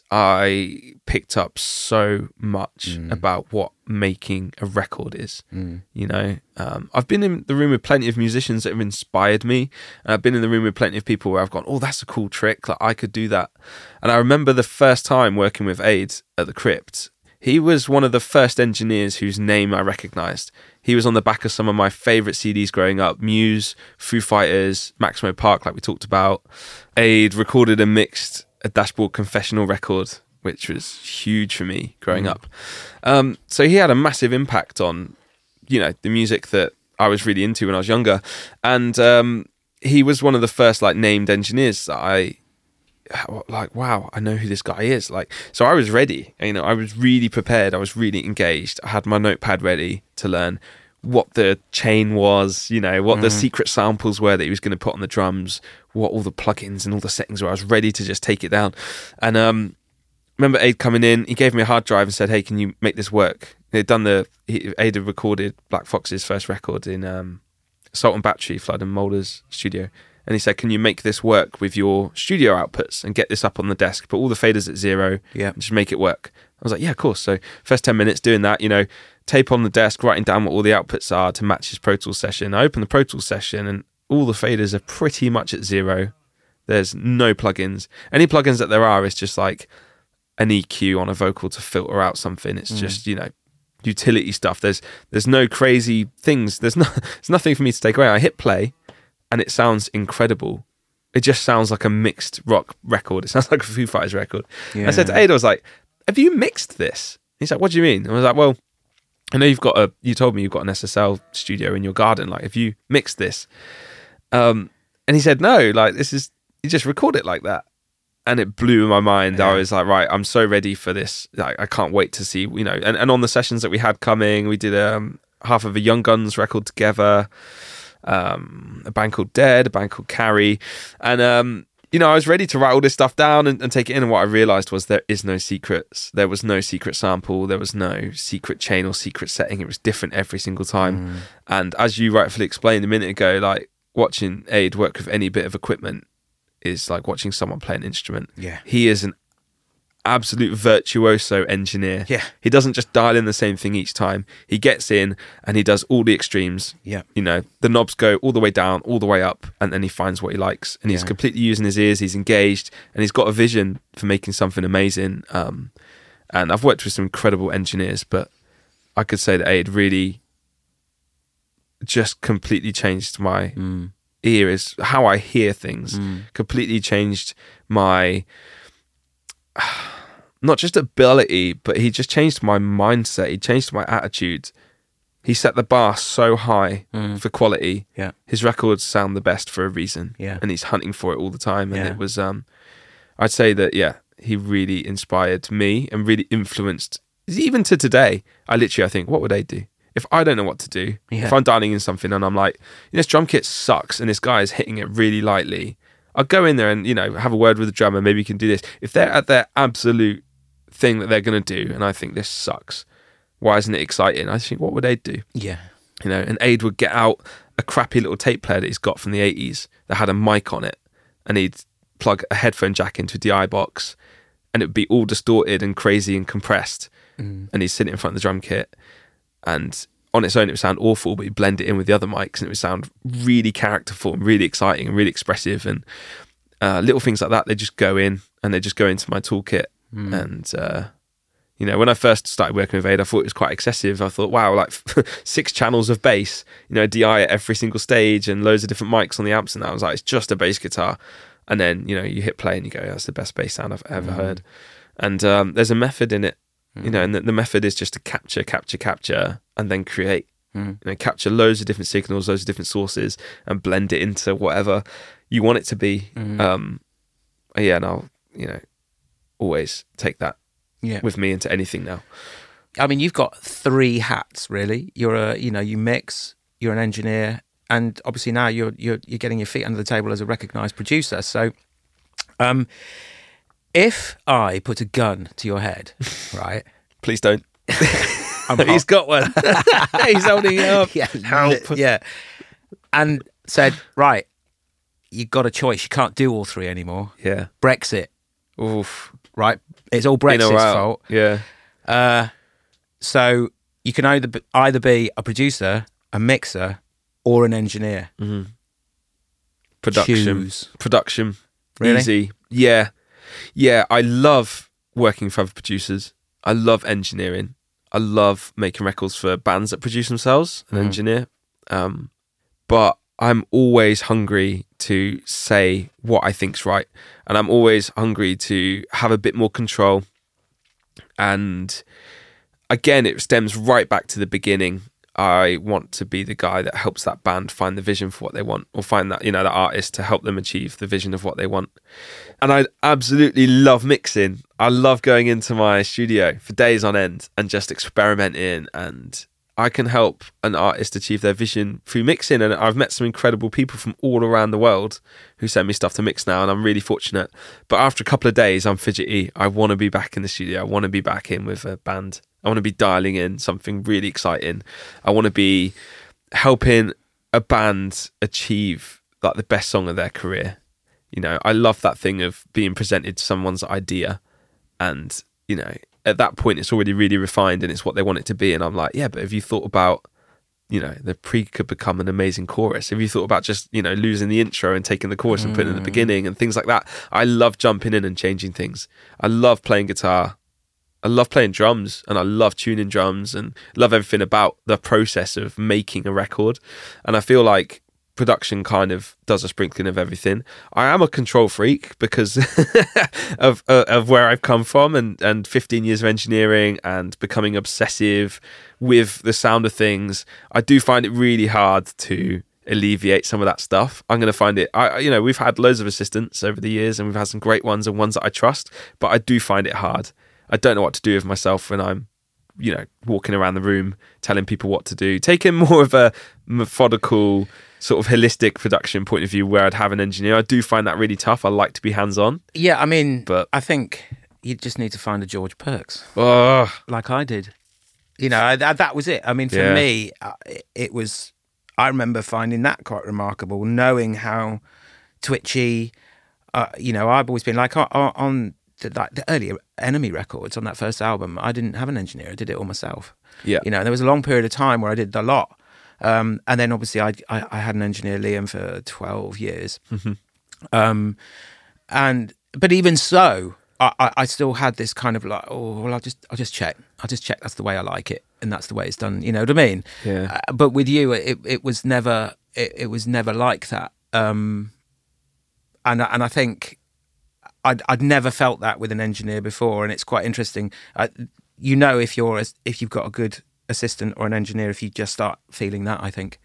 I picked up so much Mm. about what making a record is. Mm. You know, um, I've been in the room with plenty of musicians that have inspired me. And I've been in the room with plenty of people where I've gone, oh, that's a cool trick. Like, I could do that. And I remember the first time working with Aid at the Crypt, he was one of the first engineers whose name I recognised. He was on the back of some of my favourite C Ds growing up. Muse, Foo Fighters, Maximo Park, like we talked about. Aid recorded and mixed a Dashboard Confessional record, which was huge for me growing Mm. up. Um, so he had a massive impact on, you know, the music that I was really into when I was younger. And um, he was one of the first like named engineers that I like, wow, I know who this guy is. Like, so I was ready, you know, I was really prepared. I was really engaged. I had my notepad ready to learn what the chain was, you know, what Mm. the secret samples were that he was going to put on the drums, what all the plugins and all the settings were. I was ready to just take it down. And um, remember Aid coming in, he gave me a hard drive and said, hey, can you make this work? They'd done the, he, Aid had recorded Black Fox's first record in um, Salt and Battery, Flood and Moulder's studio. And he said, can you make this work with your studio outputs and get this up on the desk, put all the faders at zero, Yeah. and just make it work? I was like, yeah, of course. So first ten minutes doing that, you know, tape on the desk, writing down what all the outputs are to match his Pro Tools session. I open the Pro Tools session and all the faders are pretty much at zero. There's no plugins. Any plugins that there are is just like an E Q on a vocal to filter out something. It's mm. just, you know, utility stuff. There's there's no crazy things. There's no there's nothing for me to take away. I hit play and it sounds incredible. It just sounds like a mixed rock record. It sounds like a Foo Fighters record. Yeah. I said to Ada, I was like, have you mixed this? He's like, what do you mean? And I was like, well, I know you've got a, you told me you've got an S S L studio in your garden. Like, have you mixed this? Um, and he said, no, like this is, you just record it like that. And it blew my mind. Yeah. I was like, right, I'm so ready for this. Like, I can't wait to see, you know, and, and on the sessions that we had coming, we did um, half of a Young Guns record together, um, a band called Dead, a band called Carrie. And, um, you know, I was ready to write all this stuff down and, and take it in. And what I realized was there is no secrets. There was no secret sample. There was no secret chain or secret setting. It was different every single time. Mm. And as you rightfully explained a minute ago, like watching Aid work with any bit of equipment is like watching someone play an instrument. Yeah. He is an absolute virtuoso engineer. Yeah. He doesn't just dial in the same thing each time. He gets in and he does all the extremes. Yeah. You know, the knobs go all the way down, all the way up, and then he finds what he likes. And he's yeah. completely using his ears, he's engaged, and he's got a vision for making something amazing. Um, and I've worked with some incredible engineers, but I could say that Aid really just completely changed my mm. ear, is how I hear things. Mm. Completely changed my not just ability, but he just changed my mindset. He changed my attitude. He set the bar so high mm. for quality. Yeah. His records sound the best for a reason. Yeah. And he's hunting for it all the time. And yeah. it was, um, I'd say that, yeah, he really inspired me and really influenced, even to today, I literally, I think, what would they do? If I don't know what to do, yeah. if I'm dialing in something and I'm like, this drum kit sucks and this guy is hitting it really lightly, I'll go in there and, you know, have a word with the drummer, maybe you can do this. If they're at their absolute thing that they're going to do and I think this sucks, why isn't it exciting? I think, what would Aid do? Yeah. You know, and Aid would get out a crappy little tape player that he's got from the eighties that had a mic on it, and he'd plug a headphone jack into a D I box and it would be all distorted and crazy and compressed. Mm. And he'd sit in front of the drum kit and on its own it would sound awful, but he'd blend it in with the other mics and it would sound really characterful and really exciting and really expressive. And uh, little things like that, they just go in and they just go into my toolkit. Mm. And, uh, you know, when I first started working with Aid, I thought it was quite excessive. I thought, wow, like six channels of bass, you know, D I at every single stage and loads of different mics on the amps. And I was like, it's just a bass guitar. And then, you know, you hit play and you go, that's the best bass sound I've ever mm. heard. And um, there's a method in it, mm. you know, and the, the method is just to capture, capture, capture, and then create. Mm. You know, capture loads of different signals, loads of different sources, and blend it into whatever you want it to be. Mm. Um, yeah, and I'll, you know, always take that yeah. with me into anything now. I mean, you've got three hats, really. You're a, you know, you mix, you're an engineer, and obviously now you're you're you're getting your feet under the table as a recognised producer. So, um, if I put a gun to your head, right? Please don't. I'm He's got one. He's holding it up. Yeah, help. Yeah, and said, right, you've got a choice. You can't do all three anymore. Yeah, Brexit. Oof. Right, it's all Brexit's fault. Yeah. Uh, so you can either be, either be a producer, a mixer, or an engineer. Mm-hmm. Production, Choose. production, really? Easy. Yeah, yeah. I love working for other producers. I love engineering. I love making records for bands that produce themselves. An mm. engineer, um, but I'm always hungry to say what I think's right. And I'm always hungry to have a bit more control. And again, it stems right back to the beginning. I want to be the guy that helps that band find the vision for what they want, or find that, you know, the artist to help them achieve the vision of what they want. And I absolutely love mixing. I love going into my studio for days on end and just experimenting, and I can help an artist achieve their vision through mixing. And I've met some incredible people from all around the world who send me stuff to mix now, and I'm really fortunate. But after a couple of days, I'm fidgety. I want to be back in the studio. I want to be back in with a band. I want to be dialing in something really exciting. I want to be helping a band achieve like the best song of their career. You know, I love that thing of being presented to someone's idea, and, you know, at that point it's already really refined and it's what they want it to be. And I'm like, yeah, but have you thought about you know, the pre could become an amazing chorus. Have you thought about just, you know, losing the intro and taking the chorus and putting it in the beginning and things like that? I love jumping in and changing things. I love playing guitar. I love playing drums, and I love tuning drums, and love everything about the process of making a record. And I feel like production kind of does a sprinkling of everything. I am a control freak because of uh, of where I've come from, and and fifteen years of engineering and becoming obsessive with the sound of things. I do find it really hard to alleviate some of that stuff. I'm going to find it, I you know, we've had loads of assistants over the years, and we've had some great ones and ones that I trust, but I do find it hard. I don't know what to do with myself when I'm, you know, walking around the room telling people what to do, taking more of a methodical sort of holistic production point of view where I'd have an engineer. I do find that really tough. I like to be hands-on. Yeah, I mean, but I think you just need to find a George Perks, oh, like I did. You know, that, that was it. I mean, for yeah. me, it was, I remember finding that quite remarkable, knowing how twitchy, uh, you know, I've always been like on, on the, like the earlier Enemy records on that first album, I didn't have an engineer. I did it all myself. Yeah. You know, there was a long period of time where I did a lot. Um, and then obviously I, I, I had an engineer, Liam, for twelve years. Mm-hmm. Um, and, but even so, I, I, I still had this kind of like, oh, well, I'll just, I'll just check. I'll just check that's the way I like it. And that's the way it's done. You know what I mean? Yeah. Uh, but with you, it, it was never, it, it was never like that. Um, and, and I think I'd, I'd never felt that with an engineer before. And it's quite interesting. Uh, you know, if you're, if you've got a good assistant or an engineer, if you just start feeling that, I think.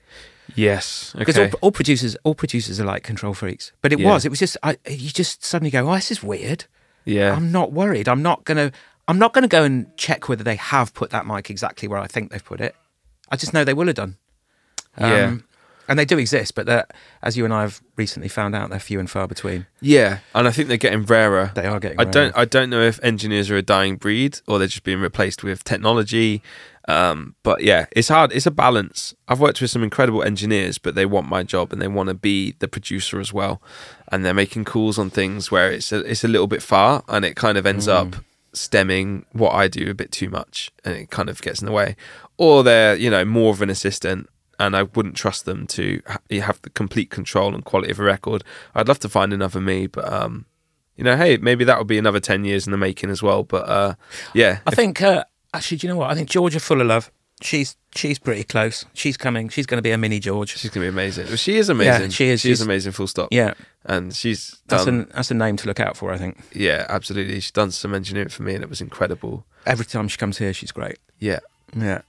Yes. Because Okay. all, all producers, all producers are like control freaks. But it Yeah. was, it was just, I, you just suddenly go, oh, this is weird. Yeah. I'm not worried. I'm not going to, I'm not going to go and check whether they have put that mic exactly where I think they've put it. I just know they will have done. Um, Yeah. And they do exist, but they're, as you and I have recently found out, they're few and far between. Yeah. And I think they're getting rarer. They are getting I rarer. don't I don't know if engineers are a dying breed or they're just being replaced with technology. Um, but yeah, it's hard. It's a balance. I've worked with some incredible engineers, but they want my job and they want to be the producer as well. And they're making calls on things where it's a, it's a little bit far, and it kind of ends Mm. up stemming what I do a bit too much, and it kind of gets in the way. Or they're, you know, more of an assistant, and I wouldn't trust them to ha- have the complete control and quality of a record. I'd love to find another me, but um, you know, hey, maybe that would be another ten years in the making as well. But uh, yeah, I think, uh, actually, do you know what? I think Georgia Full of Love, she's she's pretty close. She's coming. She's going to be a mini George. she's gonna be amazing. Well, she is amazing. Yeah, she is. She is She's- amazing. Full stop. Yeah, And she's that's, done. an, that's a name to look out for, I think. Yeah, absolutely. She's done some engineering for me, and it was incredible. Every time she comes here, she's great. Yeah. Yeah.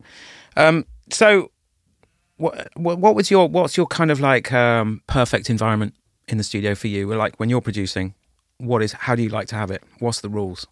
Um, so, what, what what was your what's your kind of like um, perfect environment in the studio for you? Like when you're producing, what is how do you like to have it? What's the rules?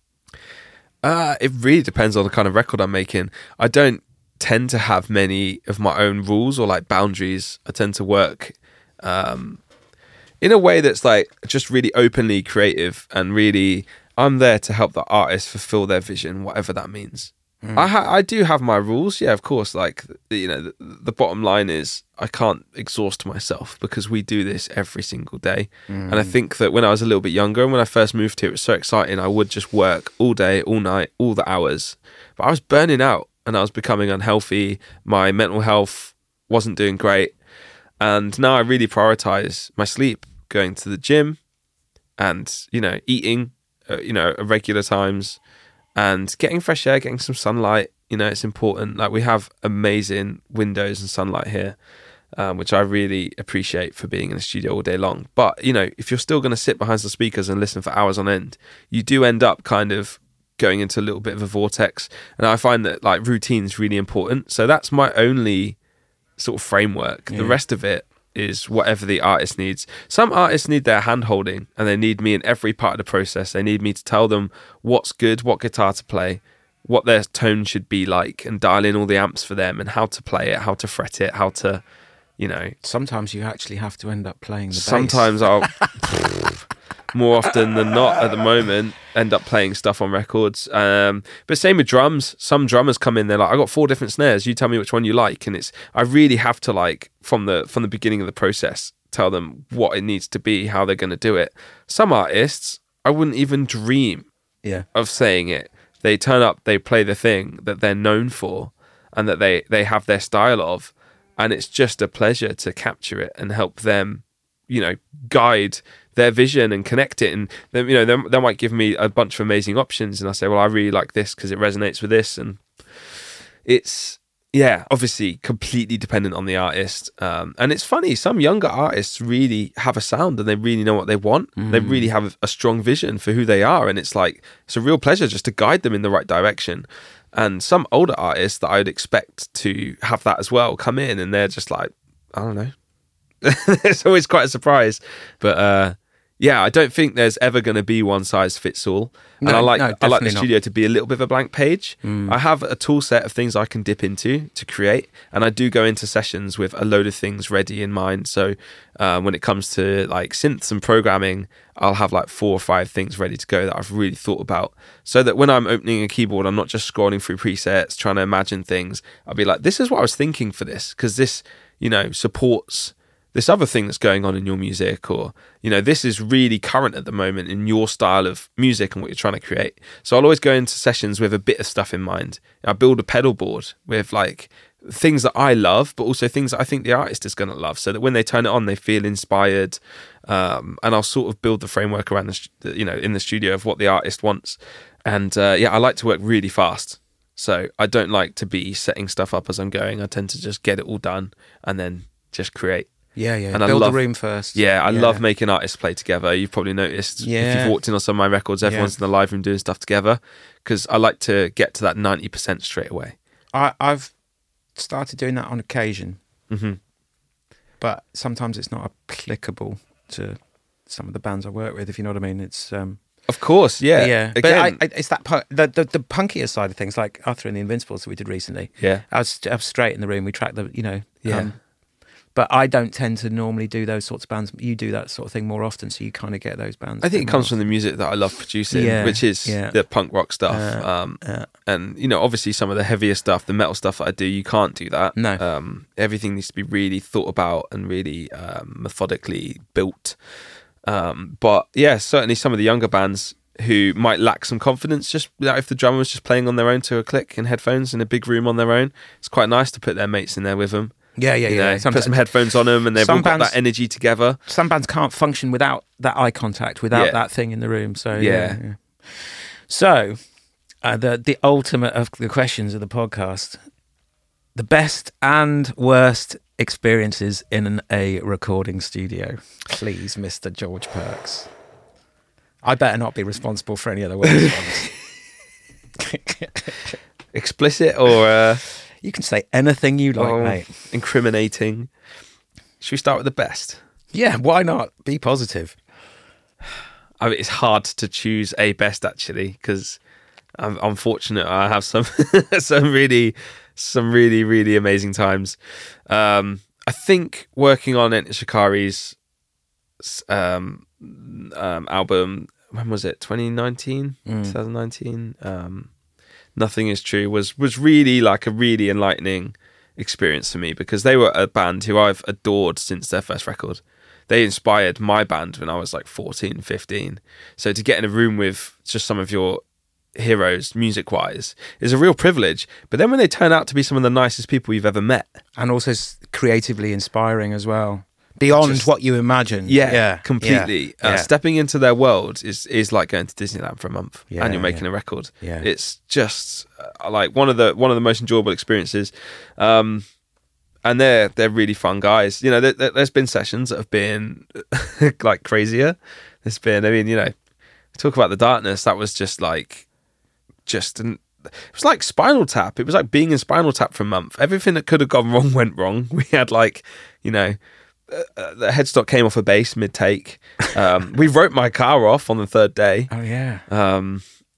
Uh, it really depends on the kind of record I'm making. I don't tend to have many of my own rules or like boundaries. I tend to work um, in a way that's like just really openly creative, and really I'm there to help the artist fulfill their vision, whatever that means. Mm. I ha- I do have my rules, yeah, of course. Like, you know, the, the bottom line is I can't exhaust myself because we do this every single day. Mm. And I think that when I was a little bit younger and when I first moved here, it was so exciting. I would just work all day, all night, all the hours. But I was burning out and I was becoming unhealthy. My mental health wasn't doing great. And now I really prioritize my sleep, going to the gym and, you know, eating, uh, you know, at regular times. And getting fresh air, getting some sunlight, you know, it's important. Like, we have amazing windows and sunlight here, um, which I really appreciate for being in the studio all day long. But, you know, if you're still going to sit behind some speakers and listen for hours on end, you do end up kind of going into a little bit of a vortex. And I find that, like, routine is really important. So that's my only sort of framework. Yeah. The rest of it is whatever the artist needs. Some artists need their hand holding and they need me in every part of the process. They need me to tell them what's good, what guitar to play, what their tone should be like, and dial in all the amps for them and how to play it, how to fret it, how to, you know. Sometimes you actually have to end up playing the bass. Sometimes I'll, more often than not at the moment, end up playing stuff on records. Um, but same with drums. Some drummers come in, they're like, I got four different snares. You tell me which one you like. And it's, I really have to, like, from the from the beginning of the process, tell them what it needs to be, how they're going to do it. Some artists, I wouldn't even dream Yeah. of saying it. They turn up, they play the thing that they're known for, and that they they have their style of, and it's just a pleasure to capture it and help them, you know, guide their vision and connect it. And then, you know, they, they might give me a bunch of amazing options, and I say, well, I really like this because it resonates with this. And it's, yeah, obviously completely dependent on the artist. Um, and it's funny, some younger artists really have a sound and they really know what they want. Mm. They really have a strong vision for who they are. And it's like, it's a real pleasure just to guide them in the right direction. And some older artists that I would expect to have that as well come in, and they're just like, I don't know. It's always quite a surprise. But uh, yeah, I don't think there's ever going to be one size fits all. And no, I like no, I like the not. studio to be a little bit of a blank page. Mm. I have a tool set of things I can dip into to create, and I do go into sessions with a load of things ready in mind. So uh, when it comes to like synths and programming, I'll have like four or five things ready to go that I've really thought about, so that when I'm opening a keyboard, I'm not just scrolling through presets, trying to imagine things. I'll be like, this is what I was thinking for this, because this, you know, supports this other thing that's going on in your music, or, you know, this is really current at the moment in your style of music and what you're trying to create. So I'll always go into sessions with a bit of stuff in mind. I build a pedal board with like things that I love, but also things that I think the artist is going to love, so that when they turn it on, they feel inspired. Um, and I'll sort of build the framework around the, you know, in the studio of what the artist wants. And uh, yeah, I like to work really fast. So I don't like to be setting stuff up as I'm going. I tend to just get it all done and then just create. Yeah, yeah. And Build I love, the room first. Yeah, I yeah. love making artists play together. You've probably noticed yeah. if you've walked in on some of my records, everyone's yeah. in the live room doing stuff together, because I like to get to that ninety percent straight away. I, I've started doing that on occasion, mm-hmm. but sometimes it's not applicable to some of the bands I work with, if you know what I mean. It's um, Of course, yeah. Yeah, Again, but I, I, it's that pu- the, the the punkier side of things, like Arthur and the Invincibles that we did recently. Yeah. I was, I was straight in the room. We tracked the, you know. Yeah. Um, but I don't tend to normally do those sorts of bands. You do that sort of thing more often, so you kind of get those bands. I think it comes often. from the music that I love producing, Yeah, which is yeah. the punk rock stuff. Uh, um, uh, and, you know, obviously some of the heavier stuff, the metal stuff that I do, you can't do that. No. Um, everything needs to be really thought about and really um, methodically built. Um, but yeah, certainly some of the younger bands who might lack some confidence, just like if the drummer was just playing on their own to a click in headphones in a big room on their own, it's quite nice to put their mates in there with them. Yeah, yeah, you yeah. know, Some, put some headphones on them and they've all got bands, that energy together. Some bands can't function without that eye contact, without Yeah. that thing in the room. So Yeah. yeah. yeah. So uh, the the ultimate of the questions of the podcast: the best and worst experiences in an, a recording studio. Please, Mister George Perks. I better not be responsible for any other worst ones. Explicit or uh, you can say anything you like, oh, mate. incriminating. Should we start with the best? Yeah, why not? Be positive. I mean, it's hard to choose a best actually, because I'm, I'm fortunate. I have some some really some really really amazing times. Um, I think working on Enter Shikari's um, um, album, when was it? twenty nineteen, Mm. twenty nineteen. Um, Nothing Is True was was really like a really enlightening experience for me, because they were a band who I've adored since their first record. They inspired my band when I was like fourteen, fifteen. So to get in a room with just some of your heroes music-wise is a real privilege. But then when they turn out to be some of the nicest people you've ever met. And also creatively inspiring as well. Beyond Just, what you imagine. Yeah, yeah completely. Yeah, Uh, yeah. stepping into their world is, is like going to Disneyland for a month, Yeah, and you're making yeah. a record. Yeah. It's just uh, like one of the one of the most enjoyable experiences. Um, and they're they're really fun guys. You know, there, there, there's been sessions that have been like crazier. There's been, I mean, you know, talk about the darkness. That was just like, just an. It was like Spinal Tap. It was like being in Spinal Tap for a month. Everything that could have gone wrong went wrong. We had like, you know. Uh, the headstock came off a bass mid take. Um, we wrote my car off on the third day. Oh, yeah. Um,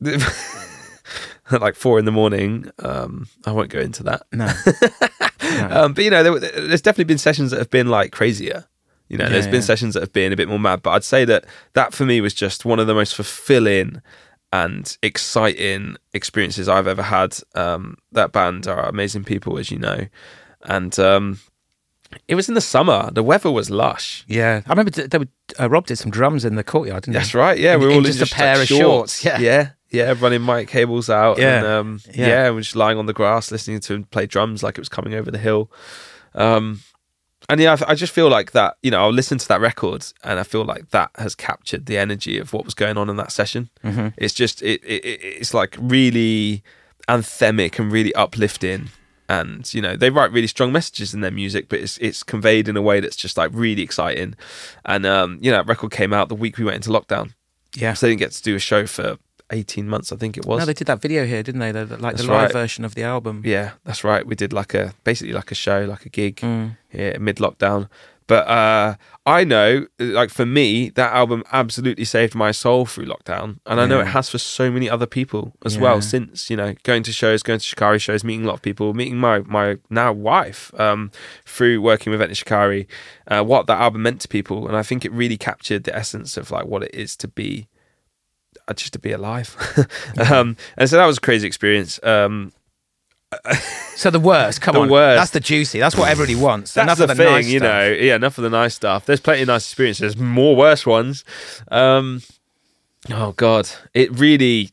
at like four in the morning. Um, I won't go into that. No. no. Um, but you know, there, there's definitely been sessions that have been like crazier. You know, Yeah, there's been yeah. sessions that have been a bit more mad. But I'd say that that for me was just one of the most fulfilling and exciting experiences I've ever had. Um, that band are amazing people, as you know, and. Um, It was in the summer. The weather was lush. Yeah, I remember d- they were, uh, Rob did some drums in the courtyard, didn't That's he? right. Yeah, In- we were in all just in a pair like of shorts. Yeah, yeah, Yeah, running mic cables out. Yeah. And, um, Yeah. yeah, and we're just lying on the grass listening to him play drums like it was coming over the hill. Um, and yeah, I, I just feel like that, you know, I'll listen to that record and I feel like that has captured the energy of what was going on in that session. Mm-hmm. It's just, it, it it's like really anthemic and really uplifting. And, you know, they write really strong messages in their music, but it's it's conveyed in a way that's just like really exciting. And, um, you know, that record came out the week we went into lockdown. Yeah. So they didn't get to do a show for eighteen months, I think it was. No, they did that video here, didn't they? The, the- like That's the live right. version of the album. Yeah, that's right. We did like a, basically like a show, like a gig Mm. yeah, mid-lockdown. But uh, I know, like for me, that album absolutely saved my soul through lockdown. And I know it Yeah. has for so many other people as Yeah. well since, you know, going to shows, going to Shikari shows, meeting a lot of people, meeting my, my now wife um, through working with Etnic Shikari, uh, what that album meant to people. And I think it really captured the essence of like what it is to be, uh, just to be alive. um, and so that was a crazy experience. Um, So the worst, come The on. worst. That's the juicy. That's what everybody wants. That's Enough the of the thing, nice you stuff. know. Yeah, enough of the nice stuff. There's plenty of nice experiences. More worse ones. Um, oh God, it really.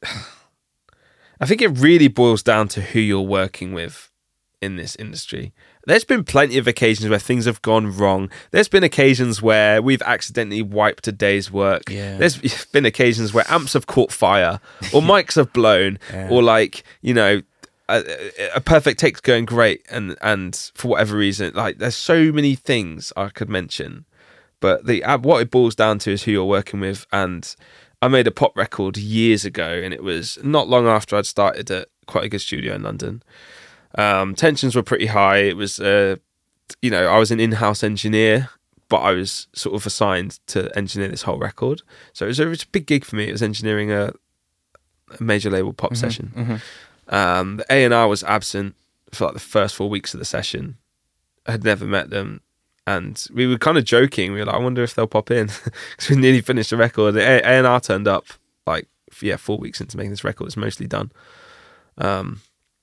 I think it really boils down to who you're working with in this industry. There's been plenty of occasions where things have gone wrong. There's been occasions where we've accidentally wiped a day's work. Yeah. There's been occasions where amps have caught fire, or mics have blown, Yeah. or like you know. A, a perfect take's going great, and and for whatever reason, like there's so many things I could mention, but the uh, what it boils down to is who you're working with. And I made a pop record years ago, and it was not long after I'd started at quite a good studio in London. Um, tensions were pretty high. It was, uh, you know, I was an in-house engineer, but I was sort of assigned to engineer this whole record. So it was a, it was a big gig for me. It was engineering a, a major label pop Mm-hmm, session. mm-hmm. Um, the A and R was absent for like the first four weeks of the session. I had never met them, and we were kind of joking. We were like, "I wonder if they'll pop in," because we nearly finished the record. The A and R turned up like yeah, four weeks into making this record. It's mostly done, um,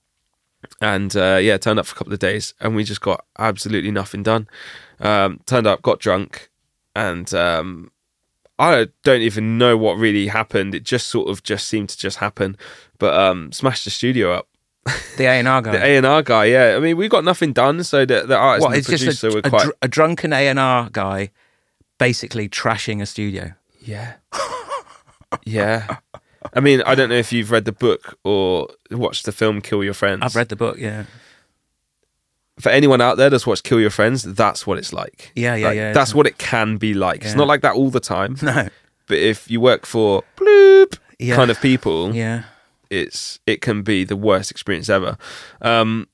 and uh, yeah, turned up for a couple of days, and we just got absolutely nothing done. Um, turned up, got drunk, and um, I don't even know what really happened. It just sort of just seemed to just happen. But um, smashed the studio up. The A and R guy. The A and R guy, yeah. I mean, we got nothing done, so the, the artist What, and it's the just producer a, were a, quite... dr- a drunken A and R guy basically trashing a studio. Yeah. Yeah. I mean, I don't know if you've read the book or watched the film Kill Your Friends. I've read the book, yeah. For anyone out there that's watched Kill Your Friends, that's what it's like. Yeah, yeah, Like, yeah. That's what it can be like. It's Yeah. not like that all the time. No. But if you work for bloop Yeah. kind of people... Yeah. it's it can be the worst experience ever. Um,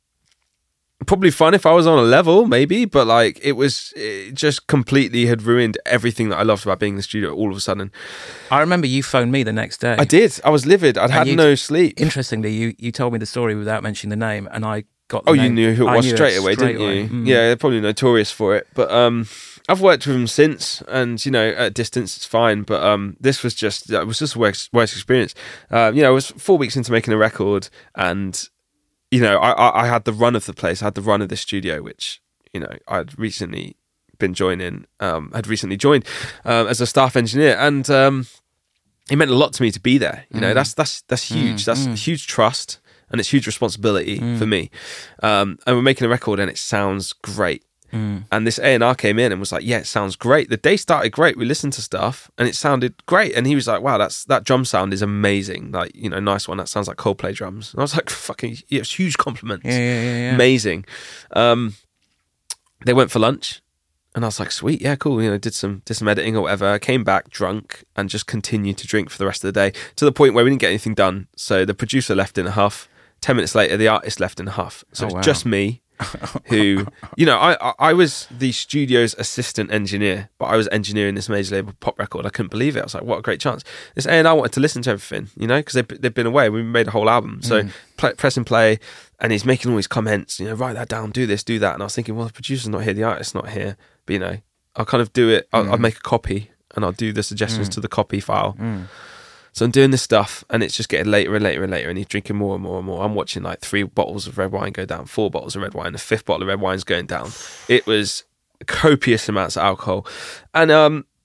probably fun if I was on a level, maybe, but like it was, it just completely had ruined everything that I loved about being in the studio all of a sudden. I remember you phoned me the next day. I did. I was livid. I'd had you- no sleep. Interestingly, you, you told me the story without mentioning the name, and I got the Oh, you name. knew who it I was knew straight away, didn't away. you? Mm. Yeah, they're probably notorious for it. But um, I've worked with them since, and you know, at a distance it's fine. But um, this was just it was just a worst, worst experience. Um, you know, I was four weeks into making a record, and you know, I, I I had the run of the place. I had the run of the studio, which you know I'd recently been joining. Um, had recently joined um, as a staff engineer, and um, it meant a lot to me to be there. You know, Mm. that's that's that's huge. Mm, That's mm. huge trust. And it's huge responsibility Mm. for me. Um, and we're making a record and it sounds great. Mm. And this A and R came in and was like, yeah, it sounds great. The day started great. We listened to stuff and it sounded great. And he was like, wow, that's that drum sound is amazing. Like, you know, nice one. That sounds like Coldplay drums. And I was like, fucking, yeah, it's huge compliments. Yeah, yeah, yeah, yeah. Amazing. Um, they went for lunch and I was like, sweet, yeah, cool. You know, did some did some editing or whatever. I came back drunk and just continued to drink for the rest of the day to the point where we didn't get anything done. So the producer left in a huff. Ten minutes later, the artist left in a huff. So Oh, it's wow. just me who, you know, I, I I was the studio's assistant engineer, but I was engineering this major label pop record. I couldn't believe it. I was like, what a great chance. This A and R wanted to listen to everything, you know, because they've, they've been away. We made a whole album. So Mm. play, press and play, and he's making all these comments, you know, write that down, do this, do that. And I was thinking, well, the producer's not here, the artist's not here. But, you know, I'll kind of do it. I'll, Mm. I'll make a copy and I'll do the suggestions Mm. to the copy file. Mm. So I'm doing this stuff and it's just getting later and later and later and he's drinking more and more and more. I'm watching like three bottles of red wine go down, four bottles of red wine, the fifth bottle of red wine's going down. It was copious amounts of alcohol. And um,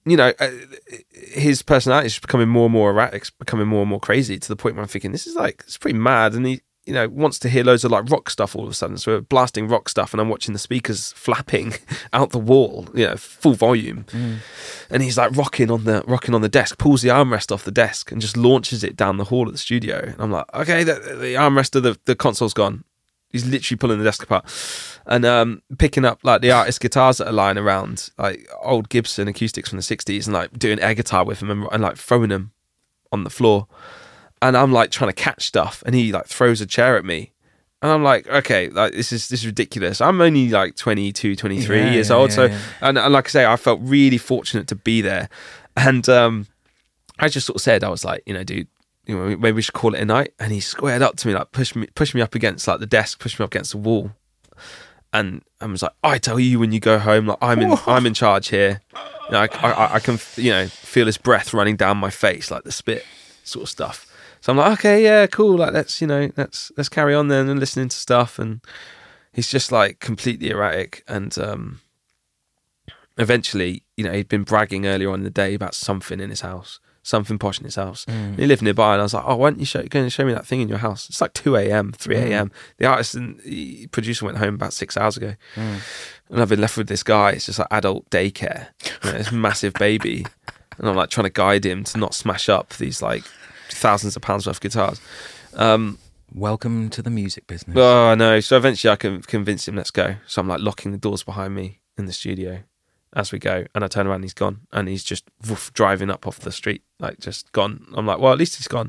you know, uh, his personality is just becoming more and more erratic, it's becoming more and more crazy to the point where I'm thinking, this is like, it's pretty mad. And he, you know, wants to hear loads of like rock stuff all of a sudden. So we're blasting rock stuff and I'm watching the speakers flapping out the wall, you know, full volume. Mm. And he's like rocking on the rocking on the desk, pulls the armrest off the desk and just launches it down the hall of the studio. And I'm like, okay, the, the armrest of the, the console's gone. He's literally pulling the desk apart and um, picking up like the artist guitars that are lying around, like old Gibson acoustics from the sixties, and like doing air guitar with them and, and like throwing them on the floor. And I'm like trying to catch stuff, and he like throws a chair at me, and I'm like, okay, like this is this is ridiculous. I'm only like twenty-two, twenty-three yeah, years yeah, old, yeah, so yeah. And, and like I say, I felt really fortunate to be there, and um, I just sort of said, I was like, you know, dude, you know, maybe we should call it a night. And he squared up to me, like pushed me, pushed me up against like the desk, pushed me up against the wall, and I was like, I tell you, when you go home, like I'm in, Whoa. I'm in charge here. You know, I, I, I can, you know, feel his breath running down my face, like the spit sort of stuff. So I'm like, okay, yeah, cool. Like let's, you know, let's let's carry on then and listening to stuff. And he's just like completely erratic. And um, eventually, you know, he'd been bragging earlier on in the day about something in his house. Something posh in his house. Mm. He lived nearby, and I was like, "Oh, why don't you show, go and show me that thing in your house?" It's like two a.m., three a.m. Mm. The artist and the producer went home about six hours ago, mm. and I've been left with this guy. It's just like adult daycare, you know, this massive baby, and I'm like trying to guide him to not smash up these like thousands of pounds worth of guitars. Um, Welcome to the music business. Oh, I know. So eventually, I can convince him. Let's go. So I'm like locking the doors behind me in the studio as we go, and I turn around and he's gone, and he's just woof, driving up off the street, like just gone. I'm like, well, at least he's gone.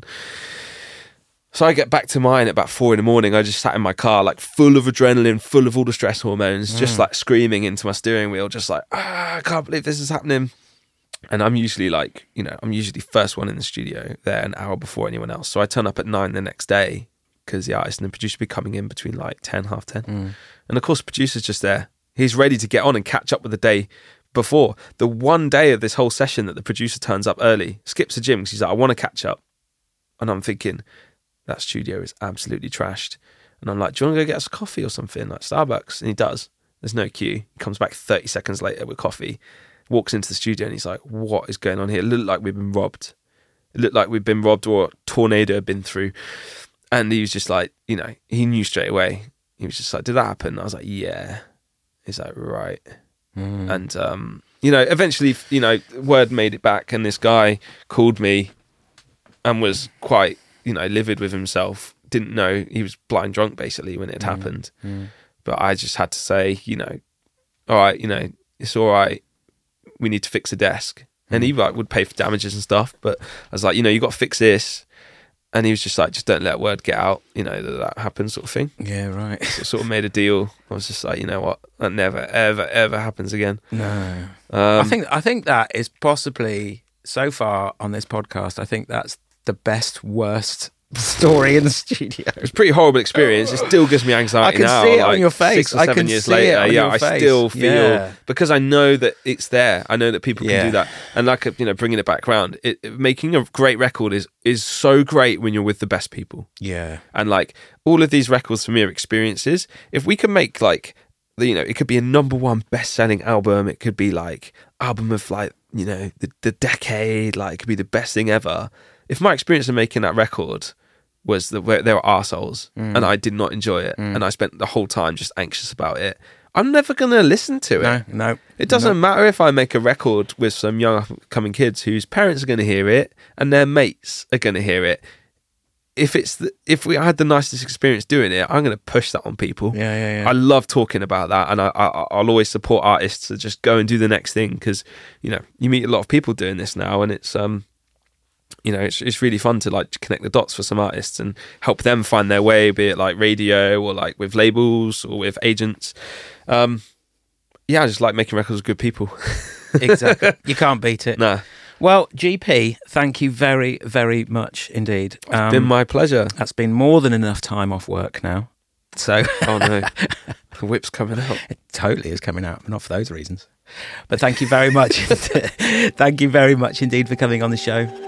So I get back to mine at about four in the morning. I just sat in my car, like full of adrenaline, full of all the stress hormones, mm. just like screaming into my steering wheel, just like, ah, I can't believe this is happening. And I'm usually like, you know, I'm usually first one in the studio there an hour before anyone else. So I turn up at nine the next day because the artist and the producer be coming in between like ten, half ten. Mm. And of course, the producer's just there. He's ready to get on and catch up with the day before. The one day of this whole session that the producer turns up early, skips a gym because he's like, I want to catch up. And I'm thinking, that studio is absolutely trashed. And I'm like, do you want to go get us a coffee or something, like Starbucks? And he does. There's no queue. He comes back thirty seconds later with coffee, walks into the studio, and he's like, what is going on here? It looked like we've been robbed. It looked like we've been robbed or a tornado had been through. And he was just like, you know, he knew straight away. He was just like, did that happen? I was like, yeah. He's like, right. Mm. And, um, you know, eventually, you know, word made it back, and this guy called me and was quite, you know, livid with himself. Didn't know, he was blind drunk basically when it mm. happened. Mm. But I just had to say, you know, all right, you know, it's all right. We need to fix a desk. Mm. And he like would pay for damages and stuff. But I was like, you know, you got to fix this. And he was just like, just don't let word get out, you know, that that happens, sort of thing. Yeah, right. So sort of made a deal. I was just like, you know what, that never, ever, ever happens again. No. Um, I think I think that is possibly, so far on this podcast, I think that's the best, worst story in the studio. It's a pretty horrible experience. It still gives me anxiety I can now. see it like on your face. Six or I seven can years see later, it on yeah, your I face. still feel yeah. because I know that it's there. I know that people yeah. can do that, and like you know, bringing it back around, it, it, making a great record is is so great when you're with the best people. Yeah, and like all of these records for me are experiences. If we can make like, you know, it could be a number one best selling album. It could be like album of like you know the the decade. Like it could be the best thing ever. If my experience of making that record was that they were arseholes mm. and I did not enjoy it mm. and I spent the whole time just anxious about it, I'm never going to listen to it. No, no. It doesn't no. matter if I make a record with some young upcoming kids whose parents are going to hear it and their mates are going to hear it. If it's the, if we had the nicest experience doing it, I'm going to push that on people. Yeah, yeah, yeah. I love talking about that, and I, I, I'll always support artists to just go and do the next thing because, you know, you meet a lot of people doing this now, and it's um. You know, it's it's really fun to like connect the dots for some artists and help them find their way, be it like radio or like with labels or with agents. Um, yeah, I just like making records with good people. Exactly. You can't beat it. Nah. Well, G P, thank you very, very much indeed. It's um, been my pleasure. That's been more than enough time off work now. So, oh no, the whip's coming out. It totally is coming out, but not for those reasons. But thank you very much. Thank you very much indeed for coming on the show.